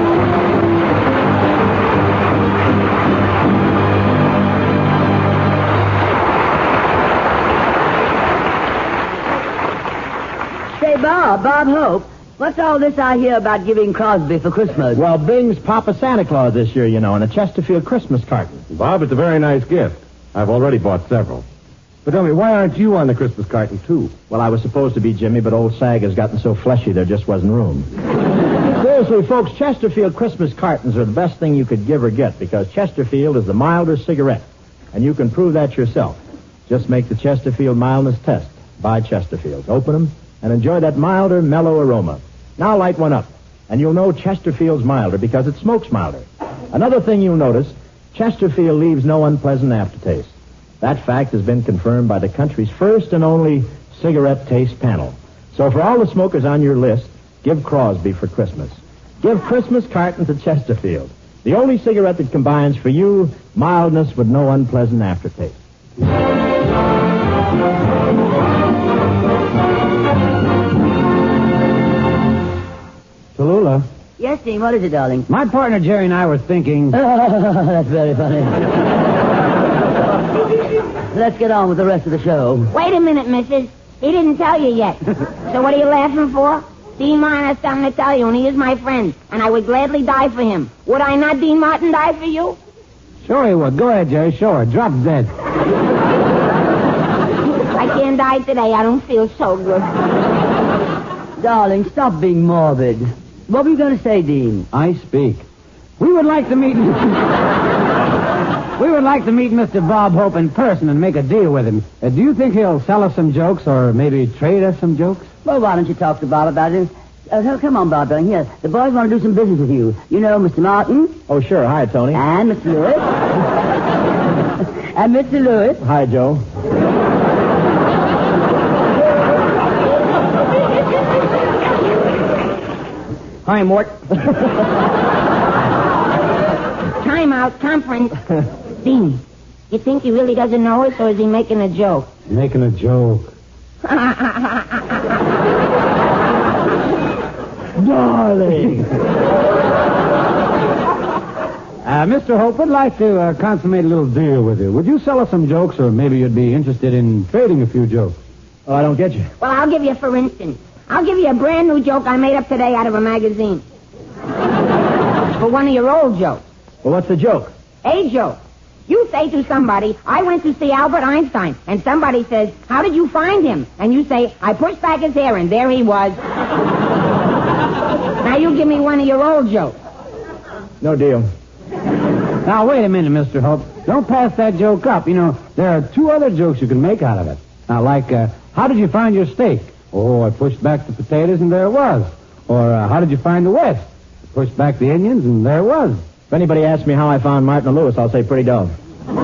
Say, Bob, Bob Hope, what's all this I hear about giving Crosby for Christmas? Well, Bing's Papa Santa Claus this year, you know, and a Chesterfield Christmas carton. Bob, it's a very nice gift. I've already bought several. But tell me, why aren't you on the Christmas carton, too? Well, I was supposed to be, Jimmy, but old Sag has gotten so fleshy there just wasn't room. Seriously, folks, Chesterfield Christmas cartons are the best thing you could give or get because Chesterfield is the milder cigarette, and you can prove that yourself. Just make the Chesterfield mildness test. Buy Chesterfields. Open them and enjoy that milder, mellow aroma. Now light one up, and you'll know Chesterfield's milder because it smokes milder. Another thing you'll notice, Chesterfield leaves no unpleasant aftertaste. That fact has been confirmed by the country's first and only cigarette taste panel. So for all the smokers on your list, give Crosby for Christmas. Give Christmas cartons to Chesterfield, the only cigarette that combines for you mildness with no unpleasant aftertaste. Tallulah. Yes, Dean, what is it, darling? My partner Jerry and I were thinking... That's very funny. Let's get on with the rest of the show. Wait a minute, missus. He didn't tell you yet. So what are you laughing for? Dean Martin has something to tell you, and he is my friend, and I would gladly die for him. Would I not, Dean Martin, die for you? Sure he would. Go ahead, Jerry. Sure. Drop dead. I can't die today. I don't feel so good. Darling, stop being morbid. What were you going to say, Dean? I speak. We would like to meet... we would like to meet Mister Bob Hope in person and make a deal with him. Uh, do you think he'll sell us some jokes or maybe trade us some jokes? Well, why don't you talk to Bob about it? Uh, so come on, Bob, darling. Here, the boys want to do some business with you. You know Mister Martin. Oh, sure. Hi, Tony. And Mister Lewis. And Mister Lewis. Hi, Joe. Hi, Mort. Time out, conference. Dean, you think he really doesn't know us, or is he making a joke? Making a joke. Darling. uh, Mister Hope, I'd like to uh, consummate a little deal with you. Would you sell us some jokes, or maybe you'd be interested in trading a few jokes? Oh, I don't get you. Well, I'll give you, for instance, I'll give you a brand new joke I made up today out of a magazine. For one of your old jokes. Well, what's the joke? A joke. You say to somebody, I went to see Albert Einstein. And somebody says, how did you find him? And you say, I pushed back his hair and there he was. Now you give me one of your old jokes. No deal. Now, wait a minute, Mister Hope. Don't pass that joke up. You know, there are two other jokes you can make out of it. Now, like, uh, how did you find your steak? Oh, I pushed back the potatoes and there it was. Or, uh, how did you find the West? I pushed back the Indians and there it was. If anybody asks me how I found Martin Lewis, I'll say pretty dumb. All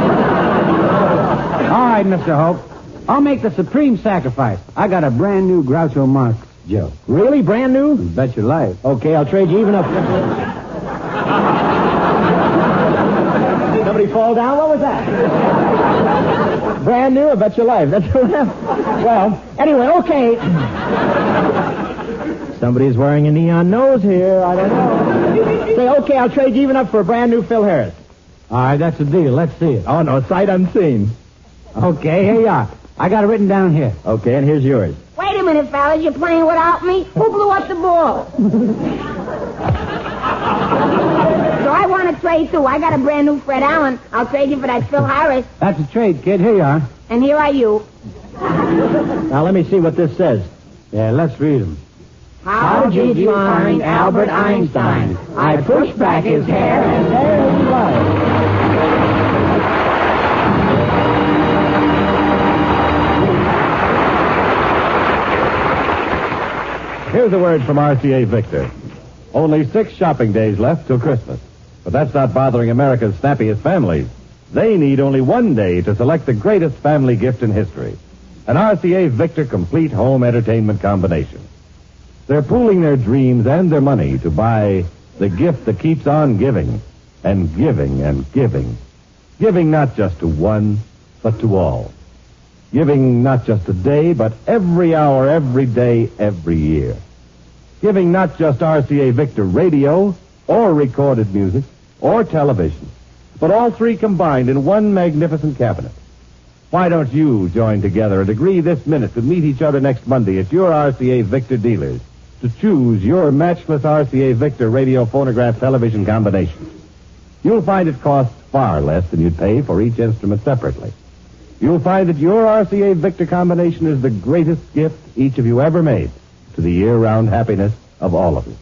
right, Mister Hope. I'll make the supreme sacrifice. I got a brand new Groucho Marx joke. Really? Brand new? Bet your life. Okay, I'll trade you even up. Somebody fall down? What was that? Brand new? I bet your life. That's well, anyway, okay. Somebody's wearing a neon nose here. I don't know. Say, okay, I'll trade you even up for a brand new Phil Harris. All right, that's the deal. Let's see it. Oh, no, sight unseen. Okay, here you are. I got it written down here. Okay, and here's yours. Wait a minute, fellas. You're playing without me? Who blew up the ball? So I want to trade, too. I got a brand new Fred Allen. I'll trade you for that Phil Harris. That's a trade, kid. Here you are. And here are you. Now, let me see what this says. Yeah, let's read them. How did you find Albert Einstein? I pushed back his hair and there he was. Here's a word from R C A Victor. Only six shopping days left till Christmas. But that's not bothering America's snappiest families. They need only one day to select the greatest family gift in history. An R C A Victor complete home entertainment combination. They're pooling their dreams and their money to buy The gift that keeps on giving, and giving and giving. Giving not just to one, but to all. Giving not just a day, but every hour, every day, every year. Giving not just R C A Victor radio, or recorded music, or television, but all three combined in one magnificent cabinet. Why don't you join together and agree this minute to meet each other next Monday at your R C A Victor dealers to choose your matchless R C A Victor radio phonograph television combination? You'll find it costs far less than you'd pay for each instrument separately. You'll find that your R C A Victor combination is the greatest gift each of you ever made to the year-round happiness of all of you.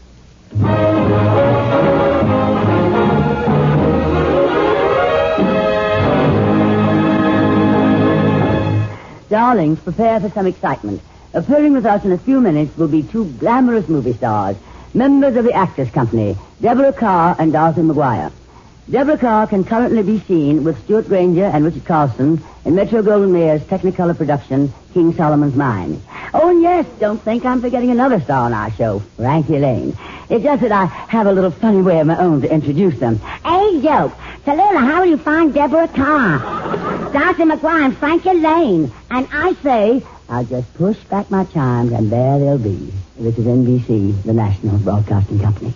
Darlings, prepare for some excitement. Appearing with us in a few minutes will be two glamorous movie stars, members of the Actors Company, Deborah Carr and Dorothy McGuire. Deborah Carr can currently be seen with Stuart Granger and Richard Carlson in Metro-Goldwyn-Mayer's Technicolor production, King Solomon's Mine. Oh, and yes, don't think I'm forgetting another star on our show, Frankie Lane. It's just that I have a little funny way of my own to introduce them. Hey, Joe, Tallulah, how will you find Deborah Carr? Dorothy McGuire and Frankie Lane. And I say, I'll just push back my chimes, and there they'll be. This is N B C, the National Broadcasting Company.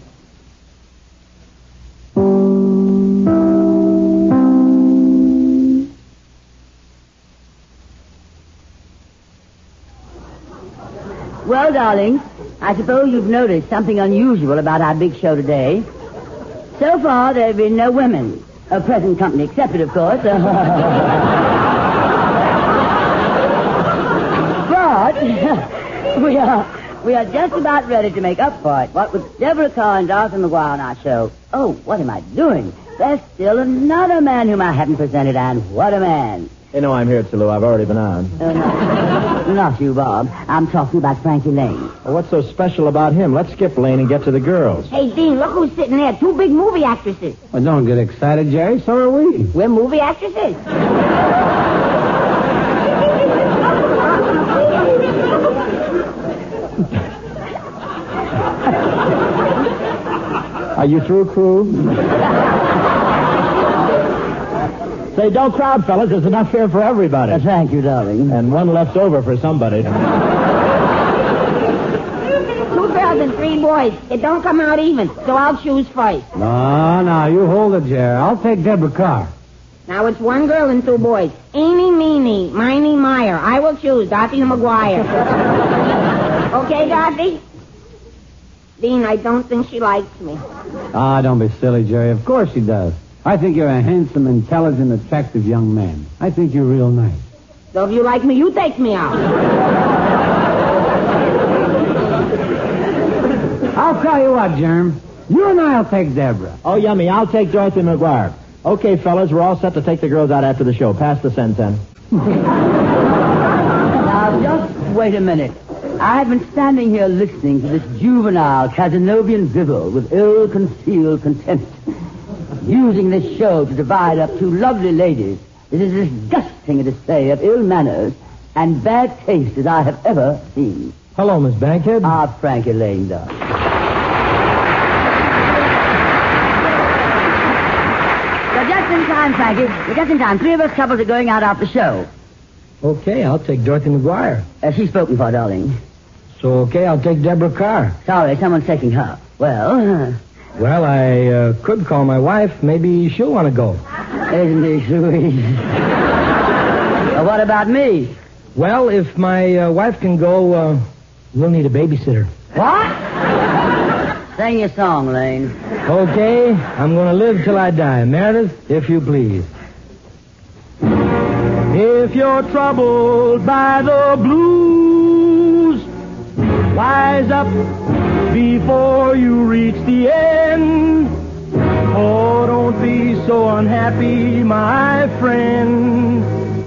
Well, darling, I suppose you've noticed something unusual about our big show today. So far, there have been no women. A present company accepted, of course. but we are we are just about ready to make up for it. What with Deborah Carr and Dorothy McGuire on our show. Oh, what am I doing? There's still another man whom I haven't presented, and what a man. You know I'm here, Tallulah. I've already been on. Uh, no, not you, Bob. I'm talking about Frankie Lane. Well, what's so special about him? Let's skip Lane and get to the girls. hey, Dean, look who's sitting there. Two big movie actresses. Well, don't get excited, Jerry. So are we. We're movie actresses. Are you through, crew? Say, don't crowd, fellas. There's enough here for everybody. Uh, thank you, darling. And one left over for somebody. Two girls and three boys. It don't come out even, so I'll choose first. No, no, you hold it, Jerry. I'll take Deborah Carr. Now it's one girl and two boys. Eeny, meeny, miny, mire. I will choose Dorothy McGuire. Okay, Dorothy? Dean, I don't think she likes me. Ah, don't be silly, Jerry. Of course she does. I think you're a handsome, intelligent, attractive young man. I think you're real nice. So if you like me, you take me out. I'll tell you what, Germ. You and I'll take Deborah. Oh, yummy. I'll take Dorothy McGuire. Okay, fellas, we're all set to take the girls out after the show. Pass the sen-ten. Now, just wait a minute. I've been standing here listening to this juvenile Casanovian drivel with ill-concealed contempt. Using this show to divide up two lovely ladies. It is disgusting a display of ill manners and bad taste as I have ever seen. Hello, Miss Bankhead. Ah, Frankie Lane, darling. You're just in time, Frankie. You're just in time. Three of us couples are going out after the show. Okay, I'll take Dorothy McGuire. Uh, she's spoken for, darling. So, okay, I'll take Deborah Carr. Sorry, someone's taking her. Well... Well, I uh, could call my wife. Maybe she'll want to go. Isn't he sweet? Well, what about me? Well, if my uh, wife can go, uh, we'll need a babysitter. What? Sing your song, Lane. Okay, I'm going to live till I die. Meredith, if you please. If you're troubled by the blues, wise up before you reach the end. Oh, don't be so unhappy, my friend.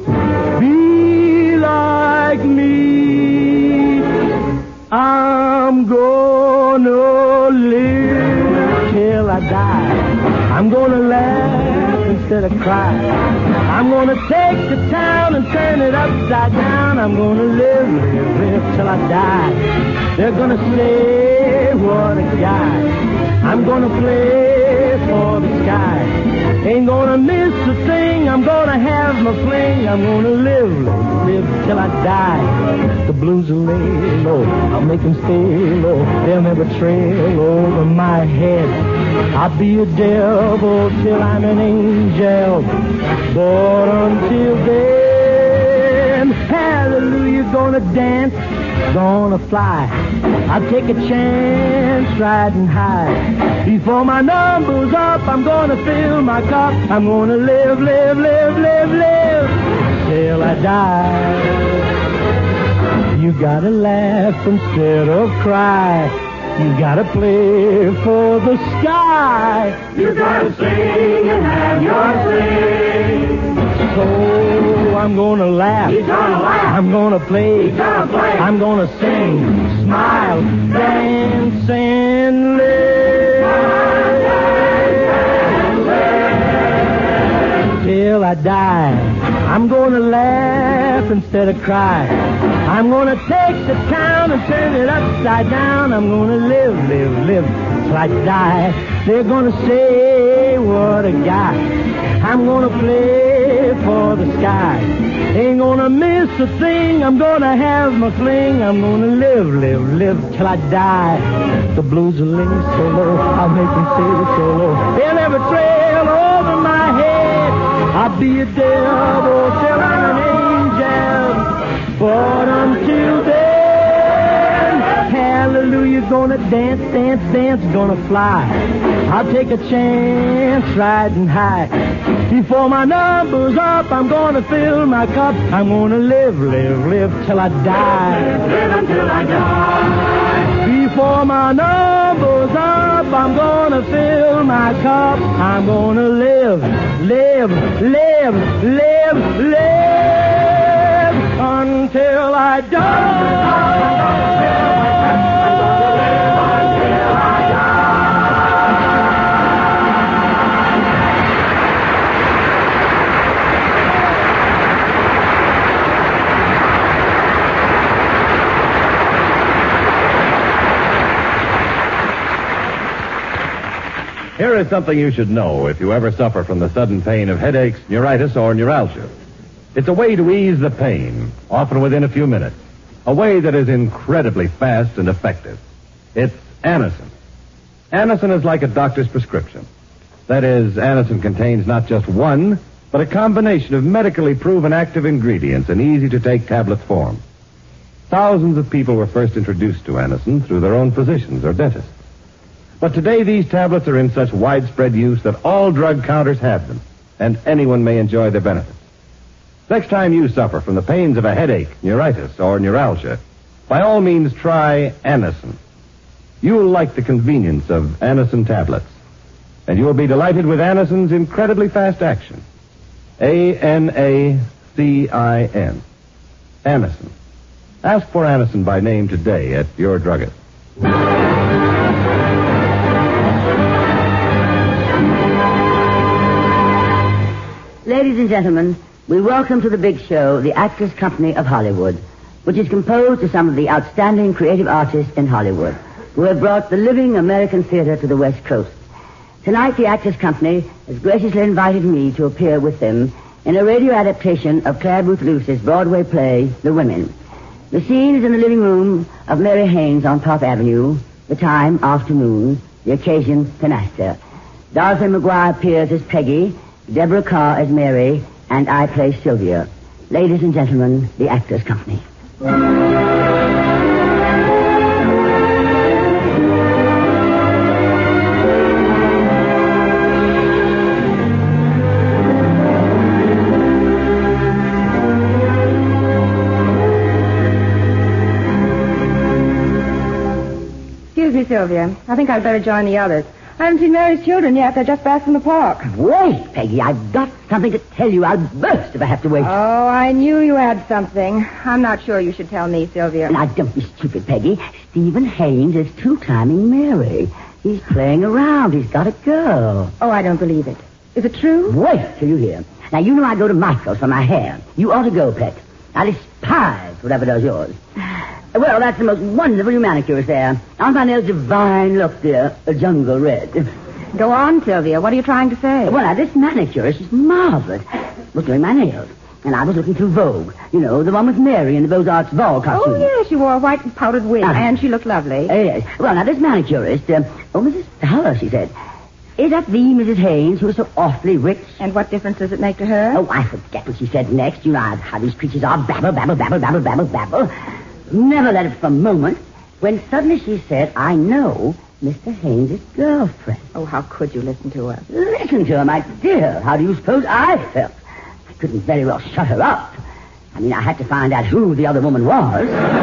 Be like me. I'm gonna live till I die. I'm gonna laugh instead of cry. I'm gonna take the town and turn it upside down. I'm gonna live, live, live till I die. They're gonna say, what a guy. I'm gonna play for the sky. Ain't gonna miss a thing. I'm gonna have my fling. I'm gonna live, live, live till I die. The blues will lay low. I'll make them stay low. They'll never trail over my head. I'll be a devil till I'm an angel. But until then, hallelujah, gonna dance, gonna fly. I'll take a chance riding high. Before my number's up, I'm gonna fill my cup. I'm gonna live, live, live, live, live till I die. You gotta laugh instead of cry. You gotta play for the sky. You gotta sing and have your say. So I'm gonna laugh. He's gonna laugh. I'm gonna play. He's gonna play. I'm gonna sing, smile, dance, and live. Till I die. I'm gonna laugh instead of cry. I'm gonna take the town and turn it upside down. I'm gonna live, live, live till I die. They're gonna say what a guy. I'm gonna play for the sky. Ain't gonna miss a thing. I'm gonna have my fling. I'm gonna live, live, live till I die. The blues will lay so low. I'll make them say so low. They'll never trail over my head. I'll be a devil till I'm an angel. But until then, hallelujah, gonna dance, dance, dance, gonna fly. I'll take a chance riding high. Before my number's up, I'm gonna fill my cup. I'm gonna live, live, live till I die. Live until I die. Before my number's up, I'm gonna fill my cup. I'm gonna live, live, live, live, live until I die. Here is something you should know if you ever suffer from the sudden pain of headaches, neuritis, or neuralgia. It's a way to ease the pain, often within a few minutes. A way that is incredibly fast and effective. It's Anacin. Anacin is like a doctor's prescription. That is, Anacin contains not just one, but a combination of medically proven active ingredients in easy-to-take tablet form. Thousands of people were first introduced to Anacin through their own physicians or dentists. But today these tablets are in such widespread use that all drug counters have them, and anyone may enjoy their benefits. Next time you suffer from the pains of a headache, neuritis, or neuralgia, by all means try Anacin. You'll like the convenience of Anacin tablets, and you'll be delighted with Anacin's incredibly fast action. A N A C I N. Anacin. Ask for Anacin by name today at your druggist. Ladies and gentlemen, we welcome to the big show the Actors Company of Hollywood, which is composed of some of the outstanding creative artists in Hollywood who have brought the living American theater to the West Coast. Tonight, the Actors Company has graciously invited me to appear with them in a radio adaptation of Claire Booth Luce's Broadway play, The Women. The scene is in the living room of Mary Haynes on Park Avenue, the time, afternoon, the occasion, canasta. Dorothy McGuire appears as Peggy, Deborah Carr as Mary, and I play Sylvia. Ladies and gentlemen, the Actors Company. Excuse me, Sylvia. I think I'd better join the others. I haven't seen Mary's children yet. They're just back from the park. Wait, Peggy. I've got something to tell you. I'll burst if I have to wait. Oh, I knew you had something. I'm not sure you should tell me, Sylvia. Now, don't be stupid, Peggy. Stephen Haynes is two-timing Mary. He's playing around. He's got a girl. Oh, I don't believe it. Is it true? Wait till you hear. Now, you know I go to Michael's for my hair. You ought to go, Pet. I despise whatever does yours. Well, that's the most wonderful new manicurist there. Aren't my nails divine look, dear? A jungle red. Go on, Sylvia. What are you trying to say? Well, now, this manicurist is marvelous. Was doing my nails. And I was looking through Vogue. You know, the one with Mary in the Beaux-Arts ball costume. Oh, yes, she wore a white and powdered wig, Ah. and she looked lovely. Uh, yes. Well, now, this manicurist, um, oh, Missus Fowler, she said. Is that the Missus Haynes who was so awfully rich? And what difference does it make to her? Oh, I forget what she said next. You know how these creatures are. Babble, babble, babble, babble, babble, babble. Never let it for a moment. When suddenly she said, I know Mister Haynes' girlfriend. Oh, how could you listen to her? Listen to her, my dear. How do you suppose I felt? I couldn't very well shut her up. I mean, I had to find out who the other woman was.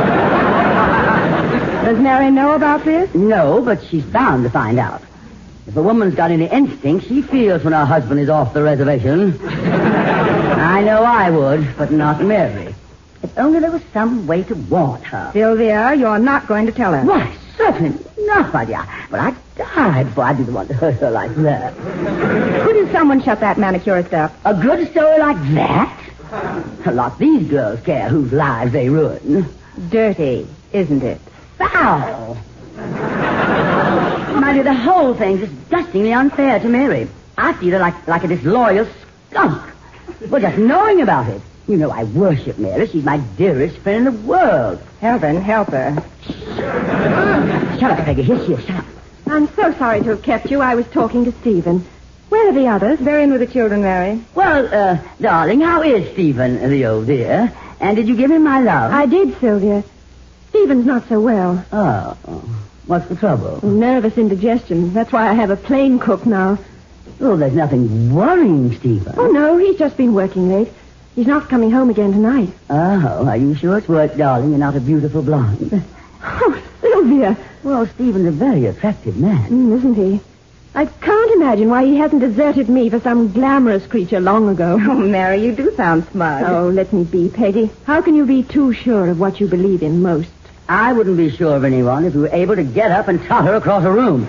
Does Mary know about this? No, but she's bound to find out. If a woman's got any instinct, she feels when her husband is off the reservation. I know I would, but not Mary. If only there was some way to warn her. Sylvia, you're not going to tell her. Why, certainly not, my dear. But I'd die before I'd be the one to hurt her like that. Couldn't someone shut that manicurist up? A good story like that? A lot these girls care whose lives they ruin. Dirty, isn't it? Foul. My dear, the whole thing's disgustingly unfair to Mary. I feel her like, like a disloyal skunk. Well, just knowing about it. You know I worship Mary. She's my dearest friend in the world. Heaven help her. Shut up, Peggy. Here she is. Shut up. I'm so sorry to have kept you. I was talking to Stephen. Where are the others? They're in with the children, Mary. Well, uh, darling, how is Stephen, the old dear? And did you give him my love? I did, Sylvia. Stephen's not so well. Oh. What's the trouble? Nervous indigestion. That's why I have a plain cook now. Oh, there's nothing worrying Stephen. Oh, no, he's just been working late. He's not coming home again tonight. Oh, are you sure it's work, darling? You're not a beautiful blonde. Oh, Sylvia. Well, Stephen's a very attractive man. Mm, isn't he? I can't imagine why he hasn't deserted me for some glamorous creature long ago. Oh, Mary, you do sound smug. Oh, let me be, Peggy. How can you be too sure of what you believe in most? I wouldn't be sure of anyone if you were able to get up and totter across a room.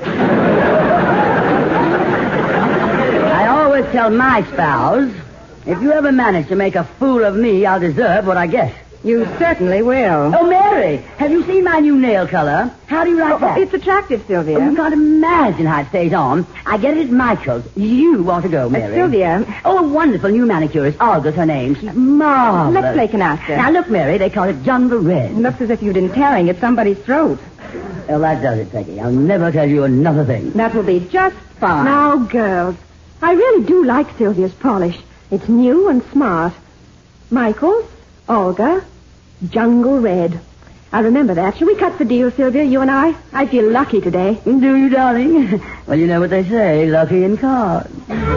I always tell my spouse, if you ever manage to make a fool of me, I'll deserve what I get. You certainly will. Oh, Mary, have you seen my new nail color? How do you like Oh, that? it's attractive, Sylvia. Oh, you can't imagine how it stays on. I get it at Michael's. You want to go, Mary? Uh, Sylvia. Oh, a wonderful new manicurist. Olga's her name. She's marvelous. Let's play canasta. Now, look, Mary, they call it jungle red. It looks as if you've been tearing at somebody's throat. Well, that does it, Peggy. I'll never tell you another thing. That will be just fine. Now, girls, I really do like Sylvia's polish. It's new and smart. Michael's, Olga, jungle red. I remember that. Shall we cut the deal, Sylvia, you and I? I feel lucky today. Do you, darling? Well, you know what they say, lucky in cards.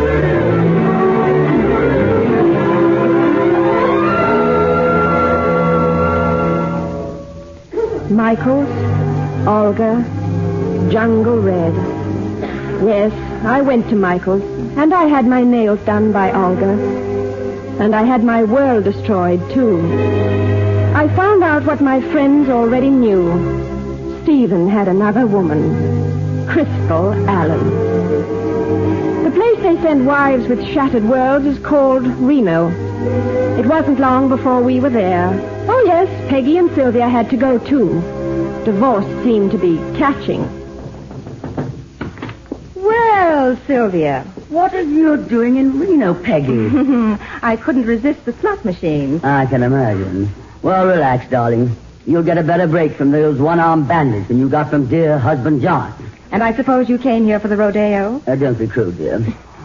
Michael's, Olga, jungle red. Yes, I went to Michael's, and I had my nails done by Olga. And I had my world destroyed, too. I found out what my friends already knew. Stephen had another woman, Crystal Allen. The place they send wives with shattered worlds is called Reno. It wasn't long before we were there. Oh, yes, Peggy and Sylvia had to go, too. Divorce seemed to be catching. Well, Sylvia. What are you doing in Reno, Peggy? I couldn't resist the slot machine. I can imagine. Well, relax, darling. You'll get a better break from those one-armed bandits than you got from dear husband John. And I suppose you came here for the rodeo? Uh, don't be crude, dear.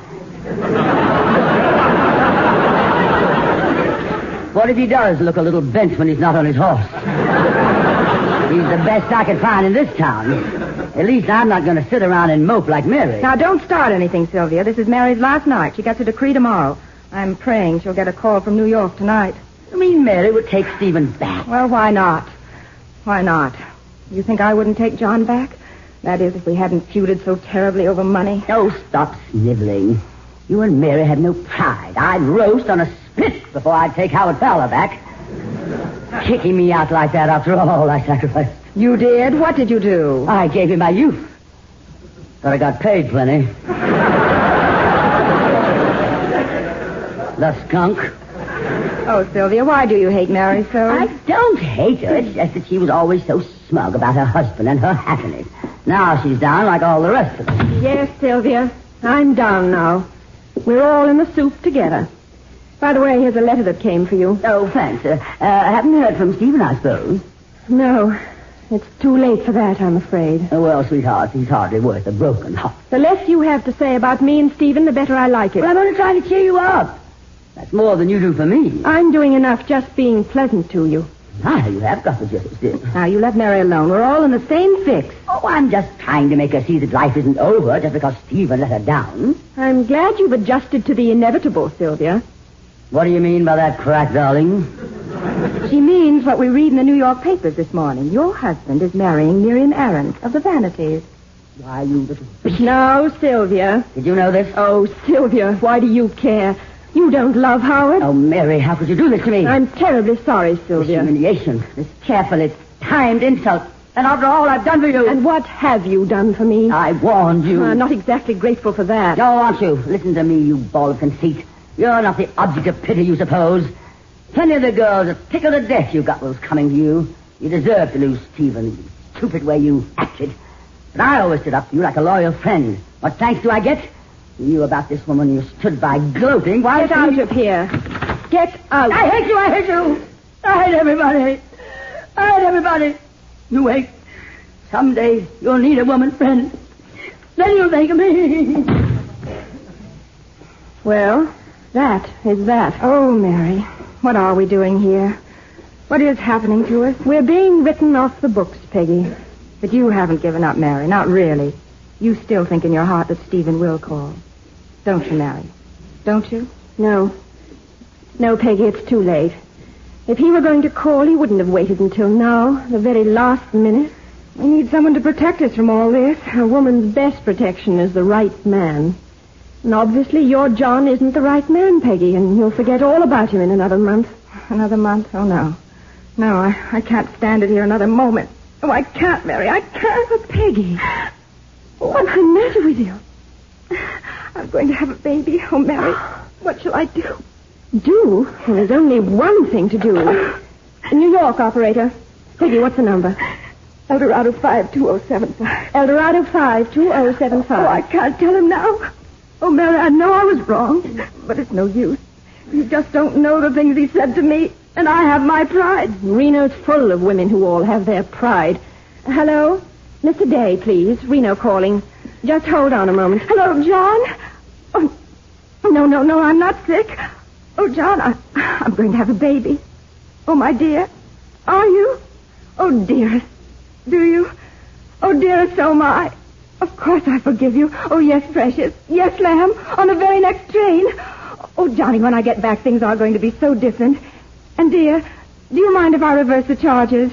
What if he does look a little bent when he's not on his horse? He's the best I could find in this town. At least I'm not going to sit around and mope like Mary. Now, don't start anything, Sylvia. This is Mary's last night. She gets a decree tomorrow. I'm praying she'll get a call from New York tonight. I mean, Mary would take Stephen back. Well, why not? Why not? You think I wouldn't take John back? That is, if we hadn't feuded so terribly over money. Oh, stop sniveling. You and Mary had no pride. I'd roast on a spit before I'd take Howard Fowler back. Kicking me out like that after all I sacrificed. You did? What did you do? I gave him my youth. But I got paid plenty. The skunk. Oh, Sylvia, why do you hate Mary so? I don't hate her. It's just that she was always so smug about her husband and her happiness. Now she's down like all the rest of us. Yes, Sylvia. I'm down now. We're all in the soup together. By the way, here's a letter that came for you. Oh, thanks. Uh, uh, I haven't heard from Stephen, I suppose. No. It's too late for that, I'm afraid. Oh, well, sweetheart, he's hardly worth a broken heart. The less you have to say about me and Stephen, the better I like it. Well, I'm only trying to cheer you up. That's more than you do for me. I'm doing enough just being pleasant to you. Ah, you have got the gist, dear. Now, you let Mary alone. We're all in the same fix. Oh, I'm just trying to make her see that life isn't over just because Stephen let her down. I'm glad you've adjusted to the inevitable, Sylvia. What do you mean by that crack, darling? She means what we read in the New York papers this morning. Your husband is marrying Miriam Arendt of the Vanities. Why, you little... No, Sylvia. Did you know this? Oh, Sylvia, why do you care? You don't love Howard. Oh, Mary, how could you do this to me? I'm terribly sorry, Sylvia. This humiliation, this carefully timed insult, and after all I've done for you. And what have you done for me? I warned you. I'm not exactly grateful for that. No, aren't you? Listen to me, you ball of conceit. You're not the object of pity, you suppose. Plenty of the girls are tickled to death you got what was coming to you. You deserve to lose Stephen, the stupid way you acted. But I always stood up to you like a loyal friend. What thanks do I get? You knew about this woman you stood by gloating. Why Get out of here. Get out. I hate you, I hate you. I hate everybody. I hate everybody. You wait. Someday you'll need a woman friend. Then you'll think of me. Well, that is that. Oh, Mary, what are we doing here? What is happening to us? We're being written off the books, Peggy. But you haven't given up, Mary, not really. You still think in your heart that Stephen will call. Don't you, Mary? Don't you? No. No, Peggy, it's too late. If he were going to call, he wouldn't have waited until now, the very last minute. We need someone to protect us from all this. A woman's best protection is the right man. And obviously your John isn't the right man, Peggy, and you'll forget all about him in another month. Another month? Oh, no. No, I, I can't stand it here another moment. Oh, I can't, Mary. I can't. But Peggy, what's the matter with you? I'm going to have a baby. Oh, Mary, what shall I do? Do? Well, there's only one thing to do. New York, operator. Peggy, what's the number? Eldorado five two oh seven five. Eldorado five two oh seven five. Oh, I can't tell him now. Oh, Mary, I know I was wrong, but it's no use. You just don't know the things he said to me, and I have my pride. Reno's full of women who all have their pride. Hello? Mister Day, please. Reno calling. Just hold on a moment. Hello, John? Oh, no, no, no, I'm not sick. Oh, John, I, I'm going to have a baby. Oh, my dear. Are you? Oh, dearest. Do you? Oh, dearest, so am I. Of course I forgive you. Oh, yes, precious. Yes, lamb. On the very next train. Oh, Johnny, when I get back, things are going to be so different. And, dear, do you mind if I reverse the charges?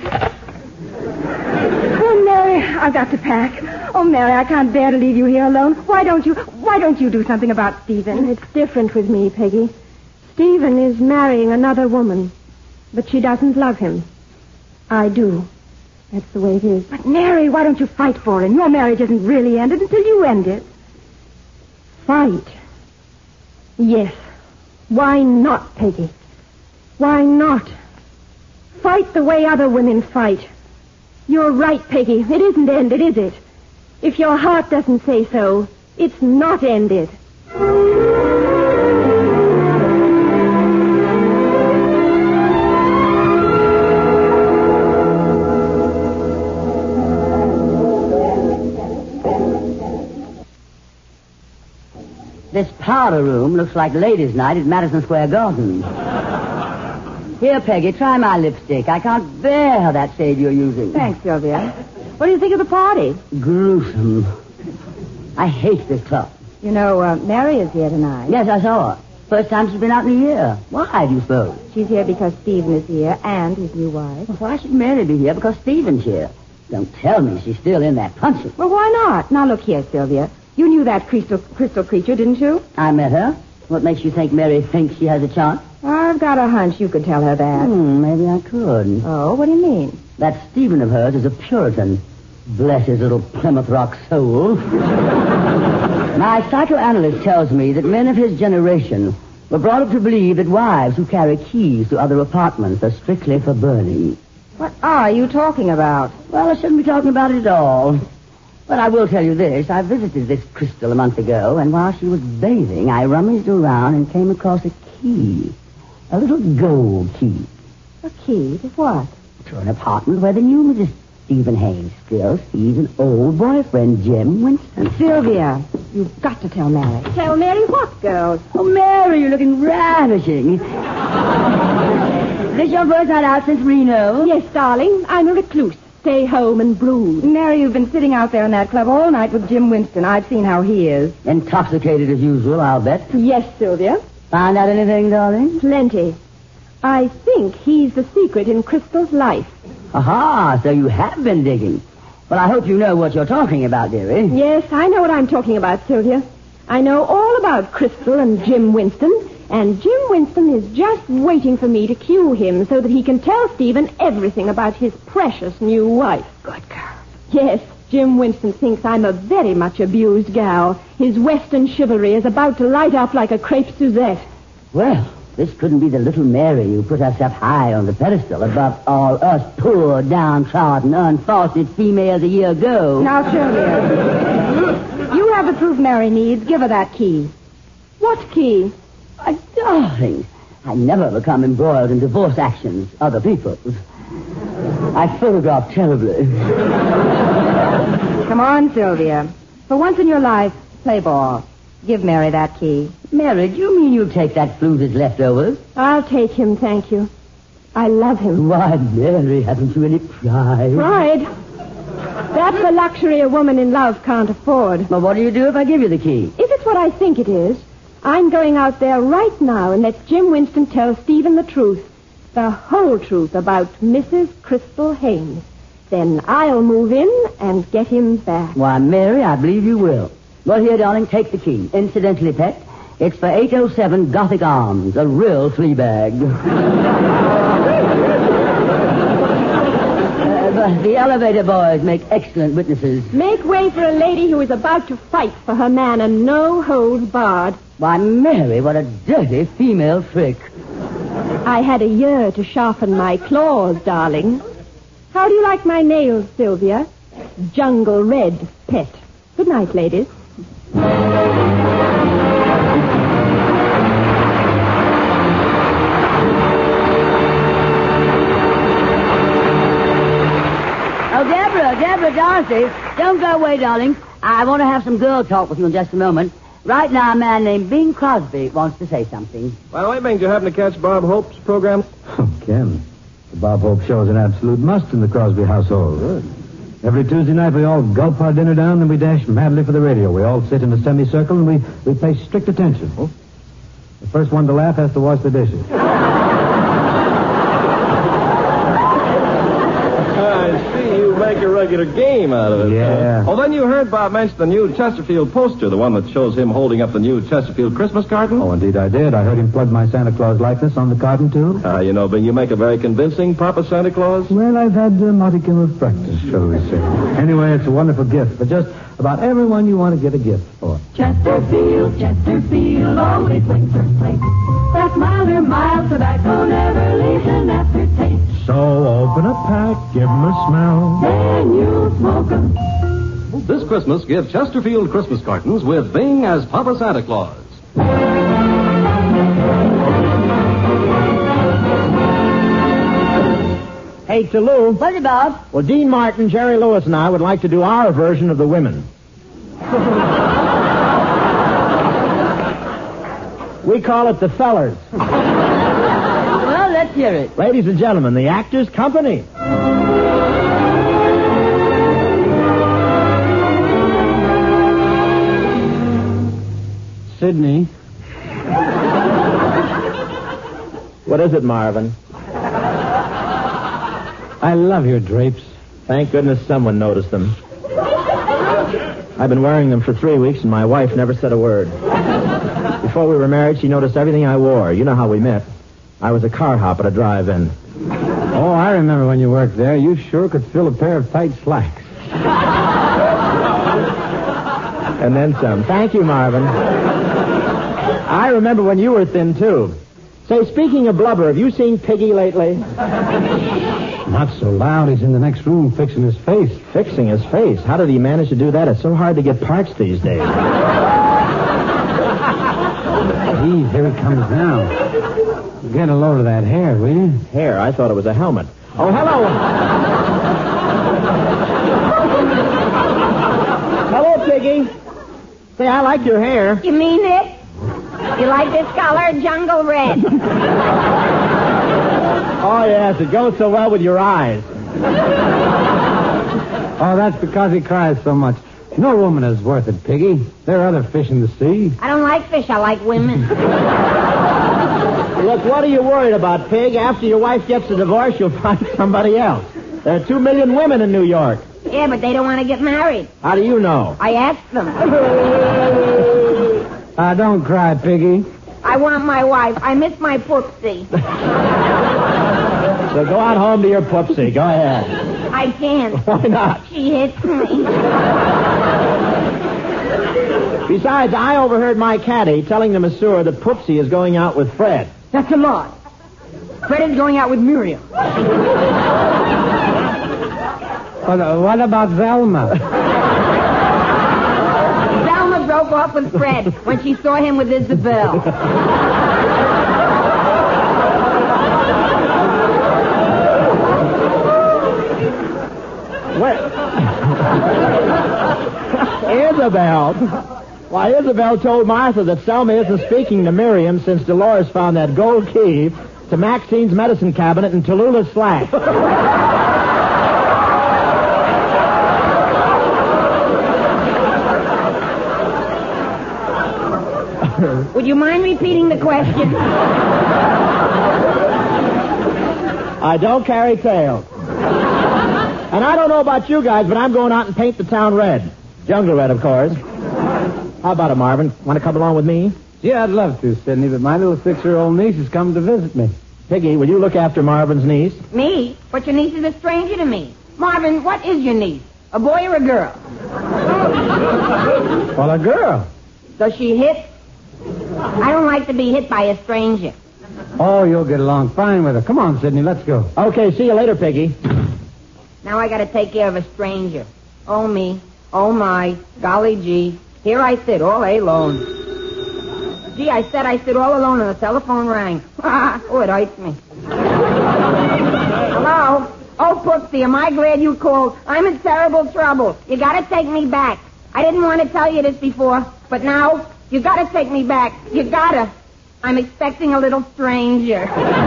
Oh, Mary, I've got to pack. Oh, Mary, I can't bear to leave you here alone. Why don't you, why don't you do something about Stephen? It's different with me, Peggy. Stephen is marrying another woman, but she doesn't love him. I do. That's the way it is. But, Mary, why don't you fight for him? Your marriage isn't really ended until you end it. Fight? Yes. Why not, Peggy? Why not? Fight the way other women fight. You're right, Peggy. It isn't ended, is it? If your heart doesn't say so, it's not ended. This powder room looks like ladies' night at Madison Square Garden. Here, Peggy, try my lipstick. I can't bear that shade you're using. Thanks, Sylvia. What do you think of the party? Gruesome. I hate this club. You know, uh, Mary is here tonight. Yes, I saw her. First time she's been out in a year. Why, do you suppose? She's here because Stephen is here and his new wife. Well, why should Mary be here? Because Stephen's here. Don't tell me she's still in that punching. Well, why not? Now, look here, Sylvia. You knew that crystal, crystal creature, didn't you? I met her. What makes you think Mary thinks she has a chance? I've got a hunch you could tell her that. Hmm, maybe I could. Oh, what do you mean? That Stephen of hers is a Puritan. Bless his little Plymouth Rock soul. My psychoanalyst tells me that men of his generation We're brought up to believe that wives who carry keys to other apartments are strictly for burning. What are you talking about? Well, I shouldn't be talking about it at all. But I will tell you this. I visited this Crystal a month ago, and while she was bathing, I rummaged around and came across a key. A little gold key. A key to what? To an apartment where the new Missus Stephen Haynes still sees an old boyfriend, Jim Winston. Sylvia, you've got to tell Mary. Tell Mary what, girls? Oh, Mary, you're looking ravishing. Is this your first night out since Reno? Yes, darling. I'm a recluse. Stay home and brood. Mary, you've been sitting out there in that club all night with Jim Winston. I've seen how he is. Intoxicated as usual, I'll bet. Yes, Sylvia. Find out anything, darling? Plenty. I think he's the secret in Crystal's life. Aha, so you have been digging. Well, I hope you know what you're talking about, dearie. Yes, I know what I'm talking about, Sylvia. I know all about Crystal and Jim Winston, and Jim Winston is just waiting for me to cue him so that he can tell Stephen everything about his precious new wife. Good girl. Yes, Jim Winston thinks I'm a very much abused gal. His Western chivalry is about to light up like a crepe Suzette. Well, this couldn't be the little Mary who put herself high on the pedestal above all us poor, downtrodden, unfaulted females a year ago. Now, Sylvia, you have the proof Mary needs. Give her that key. What key? My darling, I never become embroiled in divorce actions, other people's. I photograph terribly. Come on, Sylvia. For once in your life, play ball. Give Mary that key. Mary, do you mean you'll take that flute as leftovers? I'll take him, thank you. I love him. Why, Mary, haven't you any pride? Pride? That's a luxury a woman in love can't afford. Well, what do you do if I give you the key? If it's what I think it is, I'm going out there right now and let Jim Winston tell Stephen the truth. The whole truth about Missus Crystal Haynes. Then I'll move in and get him back. Why, Mary, I believe you will. Well, here, darling, take the key. Incidentally, pet, it's for eight oh seven Gothic Arms, a real flea bag. uh, but the elevator boys make excellent witnesses. Make way for a lady who is about to fight for her man and no holds barred. Why, Mary, what a dirty female trick. I had a year to sharpen my claws, darling. How do you like my nails, Sylvia? Jungle red, pet. Good night, ladies. Oh, Deborah, Deborah Darcy, don't go away, darling. I want to have some girl talk with you in just a moment. Right now, a man named Bing Crosby wants to say something. By the way, Bing, did you happen to catch Bob Hope's program? Oh, Ken, the Bob Hope show is an absolute must in the Crosby household. Good. Every Tuesday night, we all gulp our dinner down and we dash madly for the radio. We all sit in a semicircle and we, we pay strict attention. Oh. The first one to laugh has to wash the dishes. I see you make a regular game out of it. Yeah. Oh, then you heard Bob mention the new Chesterfield poster, the one that shows him holding up the new Chesterfield Christmas carton? Oh, indeed I did. I heard him plug my Santa Claus likeness on the carton, too. Ah, uh, you know, Bing, you make a very convincing Papa Santa Claus. Well, I've had a modicum of practice, shall we say. Anyway, it's a wonderful gift for just about everyone you want to get a gift for. Chesterfield, Chesterfield, always wins first place. That milder, mild tobacco never leaves an aftertaste. So open a pack, give 'em a smell. Then you smoke 'em. This Christmas, give Chesterfield Christmas cartons with Bing as Papa Santa Claus. Hey, to Lou. What's it, Bob? Well, Dean Martin, Jerry Lewis, and I would like to do our version of the women. We call it the fellers. Well, let's hear it. Ladies and gentlemen, the Actors Company. Sydney. What is it, Marvin? I love your drapes. Thank goodness someone noticed them. I've been wearing them for three weeks, and my wife never said a word. Before we were married, she noticed everything I wore. You know how we met. I was a car hop at a drive-in. Oh, I remember when you worked there. You sure could fill a pair of tight slacks. And then some. Thank you, Marvin. I remember when you were thin, too. Say, speaking of blubber, have you seen Piggy lately? Not so loud. He's in the next room fixing his face. Fixing his face? How did he manage to do that? It's so hard to get parts these days. Geez, here he comes now. Get a load of that hair, will you? Hair? I thought it was a helmet. Oh, hello. Hello, Piggy. Say, I like your hair. You mean it? You like this color, jungle red? Oh, yes, it goes so well with your eyes. Oh, that's because he cries so much. No woman is worth it, Piggy. There are other fish in the sea. I don't like fish. I like women. Look, what are you worried about, Pig? After your wife gets a divorce, you'll find somebody else. There are two million women in New York. Yeah, but they don't want to get married. How do you know? I asked them. Ah, uh, don't cry, Piggy. I want my wife. I miss my poopsie. So go on home to your poopsie. Go ahead. I can't. Why not? She hits me. Besides, I overheard my caddy telling the masseur that Poopsie is going out with Fred. That's a lie. Fred is going out with Miriam. What, uh, what about Velma? Velma broke off with Fred when she saw him with Isabel. What? Isabel? Why, Isabel told Martha that Selma isn't speaking to Miriam since Dolores found that gold key to Maxine's medicine cabinet in Tallulah's slack. Would you mind repeating the question? I don't carry tails. And I don't know about you guys, but I'm going out and paint the town red. Jungle red, of course. How about it, Marvin? Want to come along with me? Yeah, I'd love to, Sidney, but my little six-year-old niece has come to visit me. Piggy, will you look after Marvin's niece? Me? But your niece is a stranger to me. Marvin, what is your niece? A boy or a girl? Well, a girl. Does she hit? I don't like to be hit by a stranger. Oh, you'll get along fine with her. Come on, Sidney, let's go. Okay, see you later, Piggy. Now I got to take care of a stranger. Oh, me. Oh, my. Golly gee. Here I sit, all alone. Gee, I said I sit all alone and the telephone rang. Oh, it hurts me. Hello? Oh, Poopsie, am I glad you called? I'm in terrible trouble. You got to take me back. I didn't want to tell you this before, but now you got to take me back. You got to. I'm expecting a little stranger.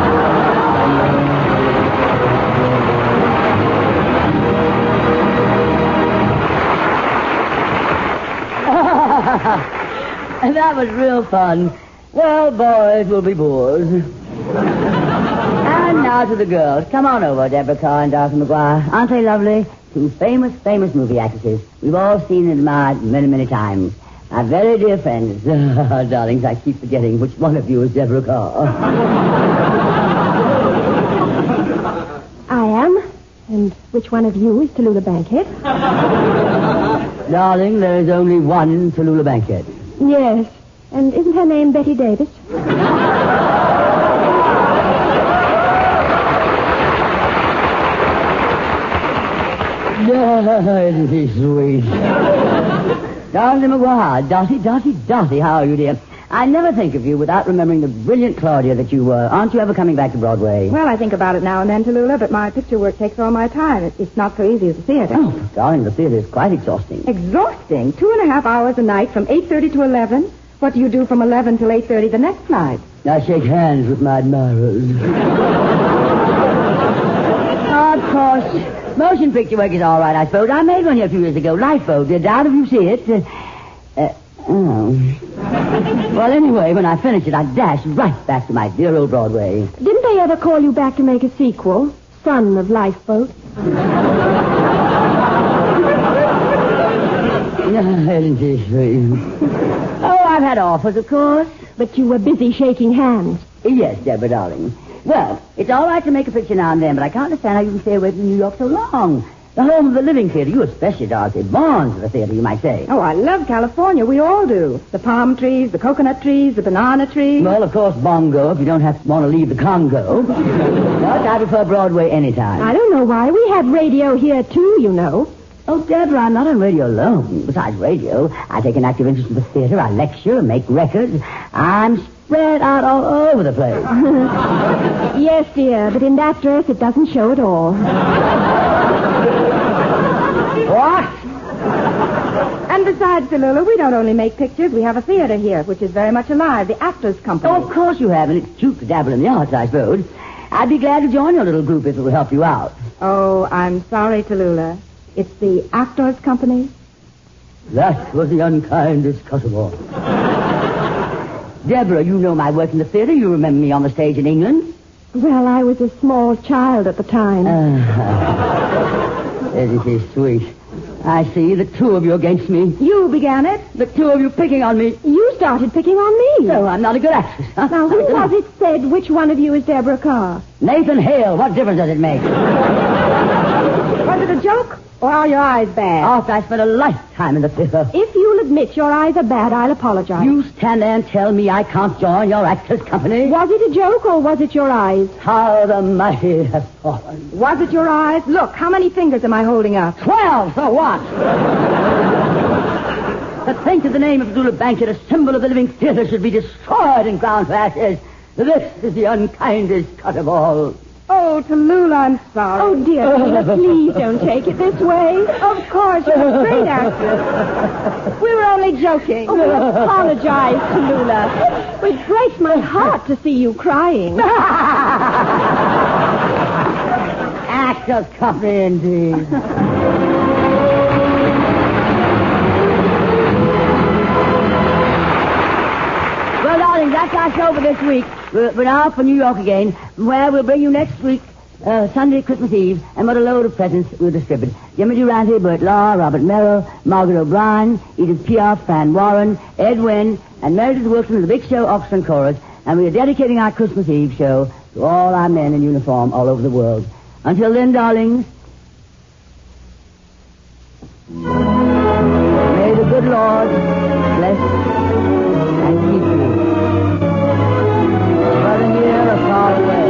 That was real fun. Well, boys will be boys. And now to the girls. Come on over, Deborah Carr and Darcy McGuire. Aren't they lovely? Two famous, famous movie actresses. We've all seen and admired many, many times. My very dear friends. Darlings, I keep forgetting which one of you is Deborah Carr. I am. And which one of you is Tallulah Bankhead? Darling, there is only one Tallulah Bankhead. Yes. And isn't her name Betty Davis? Isn't he sweet? Darcy McGuire, Dottie, Dottie, Dottie, how are you, dear? I never think of you without remembering the brilliant Claudia that you were. Aren't you ever coming back to Broadway? Well, I think about it now and then, Tallulah, but my picture work takes all my time. It, it's not so easy as the theater. Oh, darling, the theater is quite exhausting. Exhausting? Two and a half hours a night from eight thirty to eleven? What do you do from eleven till eight thirty the next night? I shake hands with my admirers. Oh, of course. Motion picture work is all right, I suppose. I made one here a few years ago. Lifeboat. Did either of you see it? Uh, uh, oh. Well, anyway, when I finished it, I dashed right back to my dear old Broadway. Didn't they ever call you back to make a sequel? Son of Lifeboat? Isn't she sweet? Oh, I've had offers, of course. But you were busy shaking hands. Yes, Deborah, darling. Well, it's all right to make a picture now and then, but I can't understand how you can stay away from New York so long. The home of the living theater. You especially, Dorothy. Born to the theater, you might say. Oh, I love California. We all do. The palm trees, the coconut trees, the banana trees. Well, of course, bongo, if you don't have want to leave the Congo. But I prefer Broadway anytime. I don't know why. We have radio here, too, you know. Oh, Deborah, I'm not on radio alone. Besides radio, I take an active interest in the theater. I lecture, make records. I'm spread out all over the place. Yes, dear, but in that dress, it doesn't show at all. What? And besides, Tallulah, we don't only make pictures. We have a theater here, which is very much alive, the Actors Company. Oh, of course you have, and it's cute to dabble in the arts, I suppose. I'd be glad to join your little group if it will help you out. Oh, I'm sorry, Tallulah. It's the Actors Company. That was the unkindest cut of all. Deborah, you know my work in the theater. You remember me on the stage in England. Well, I was a small child at the time. Uh, isn't she sweet? I see the two of you against me. You began it. The two of you picking on me. You started picking on me. So I'm not a good actress, huh? Now, who was it said which one of you is Deborah Carr? Nathan Hale. What difference does it make? Was it a joke? Or are your eyes bad? After I spent a lifetime in the theater. If you'll admit your eyes are bad, I'll apologize. You stand there and tell me I can't join your Actors Company? Was it a joke or was it your eyes? How the mighty have fallen. Was it your eyes? Look, how many fingers am I holding up? Twelve, so what? To think that the name of Tallulah Bankhead, a symbol of the living theater, should be destroyed and ground to ashes. This is the unkindest cut of all. Oh, Tallulah, I'm sorry. Oh, dear, Tallulah, please don't take it this way. Of course, you're a great actress. We were only joking. Oh, apologize, Tallulah. It breaks my heart to see you crying. Actors Company, indeed. Well, darling, that's our show for this week. We're, we're now for New York again, where we'll bring you next week, uh, Sunday, Christmas Eve, and what a load of presents we'll distribute. Jimmy Durante, Burt Law, Robert Merrill, Margaret O'Brien, Edith Piaf, Fran Warren, Ed Wynn, and Meredith Wilson of the Big Show Orchestra and Chorus, and we are dedicating our Christmas Eve show to all our men in uniform all over the world. Until then, darlings, may the good Lord bless and keep you. Brother near or far away.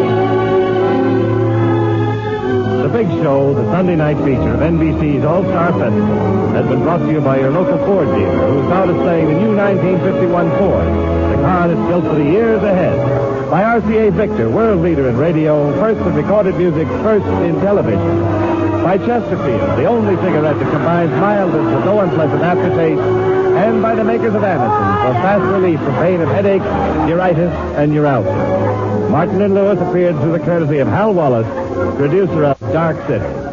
The Big Show, the Sunday night feature of N B C's All-Star Festival, has been brought to you by your local Ford dealer, who's now displaying the new nineteen fifty-one Ford, the car that's built for the years ahead. By R C A Victor, world leader in radio, first in recorded music, first in television. By Chesterfield, the only cigarette that combines mildness with no unpleasant aftertaste. And by the makers of Anacin, for fast relief from pain of headaches, neuritis, and neuralgia. Martin and Lewis appeared through the courtesy of Hal Wallace, producer of Dark City.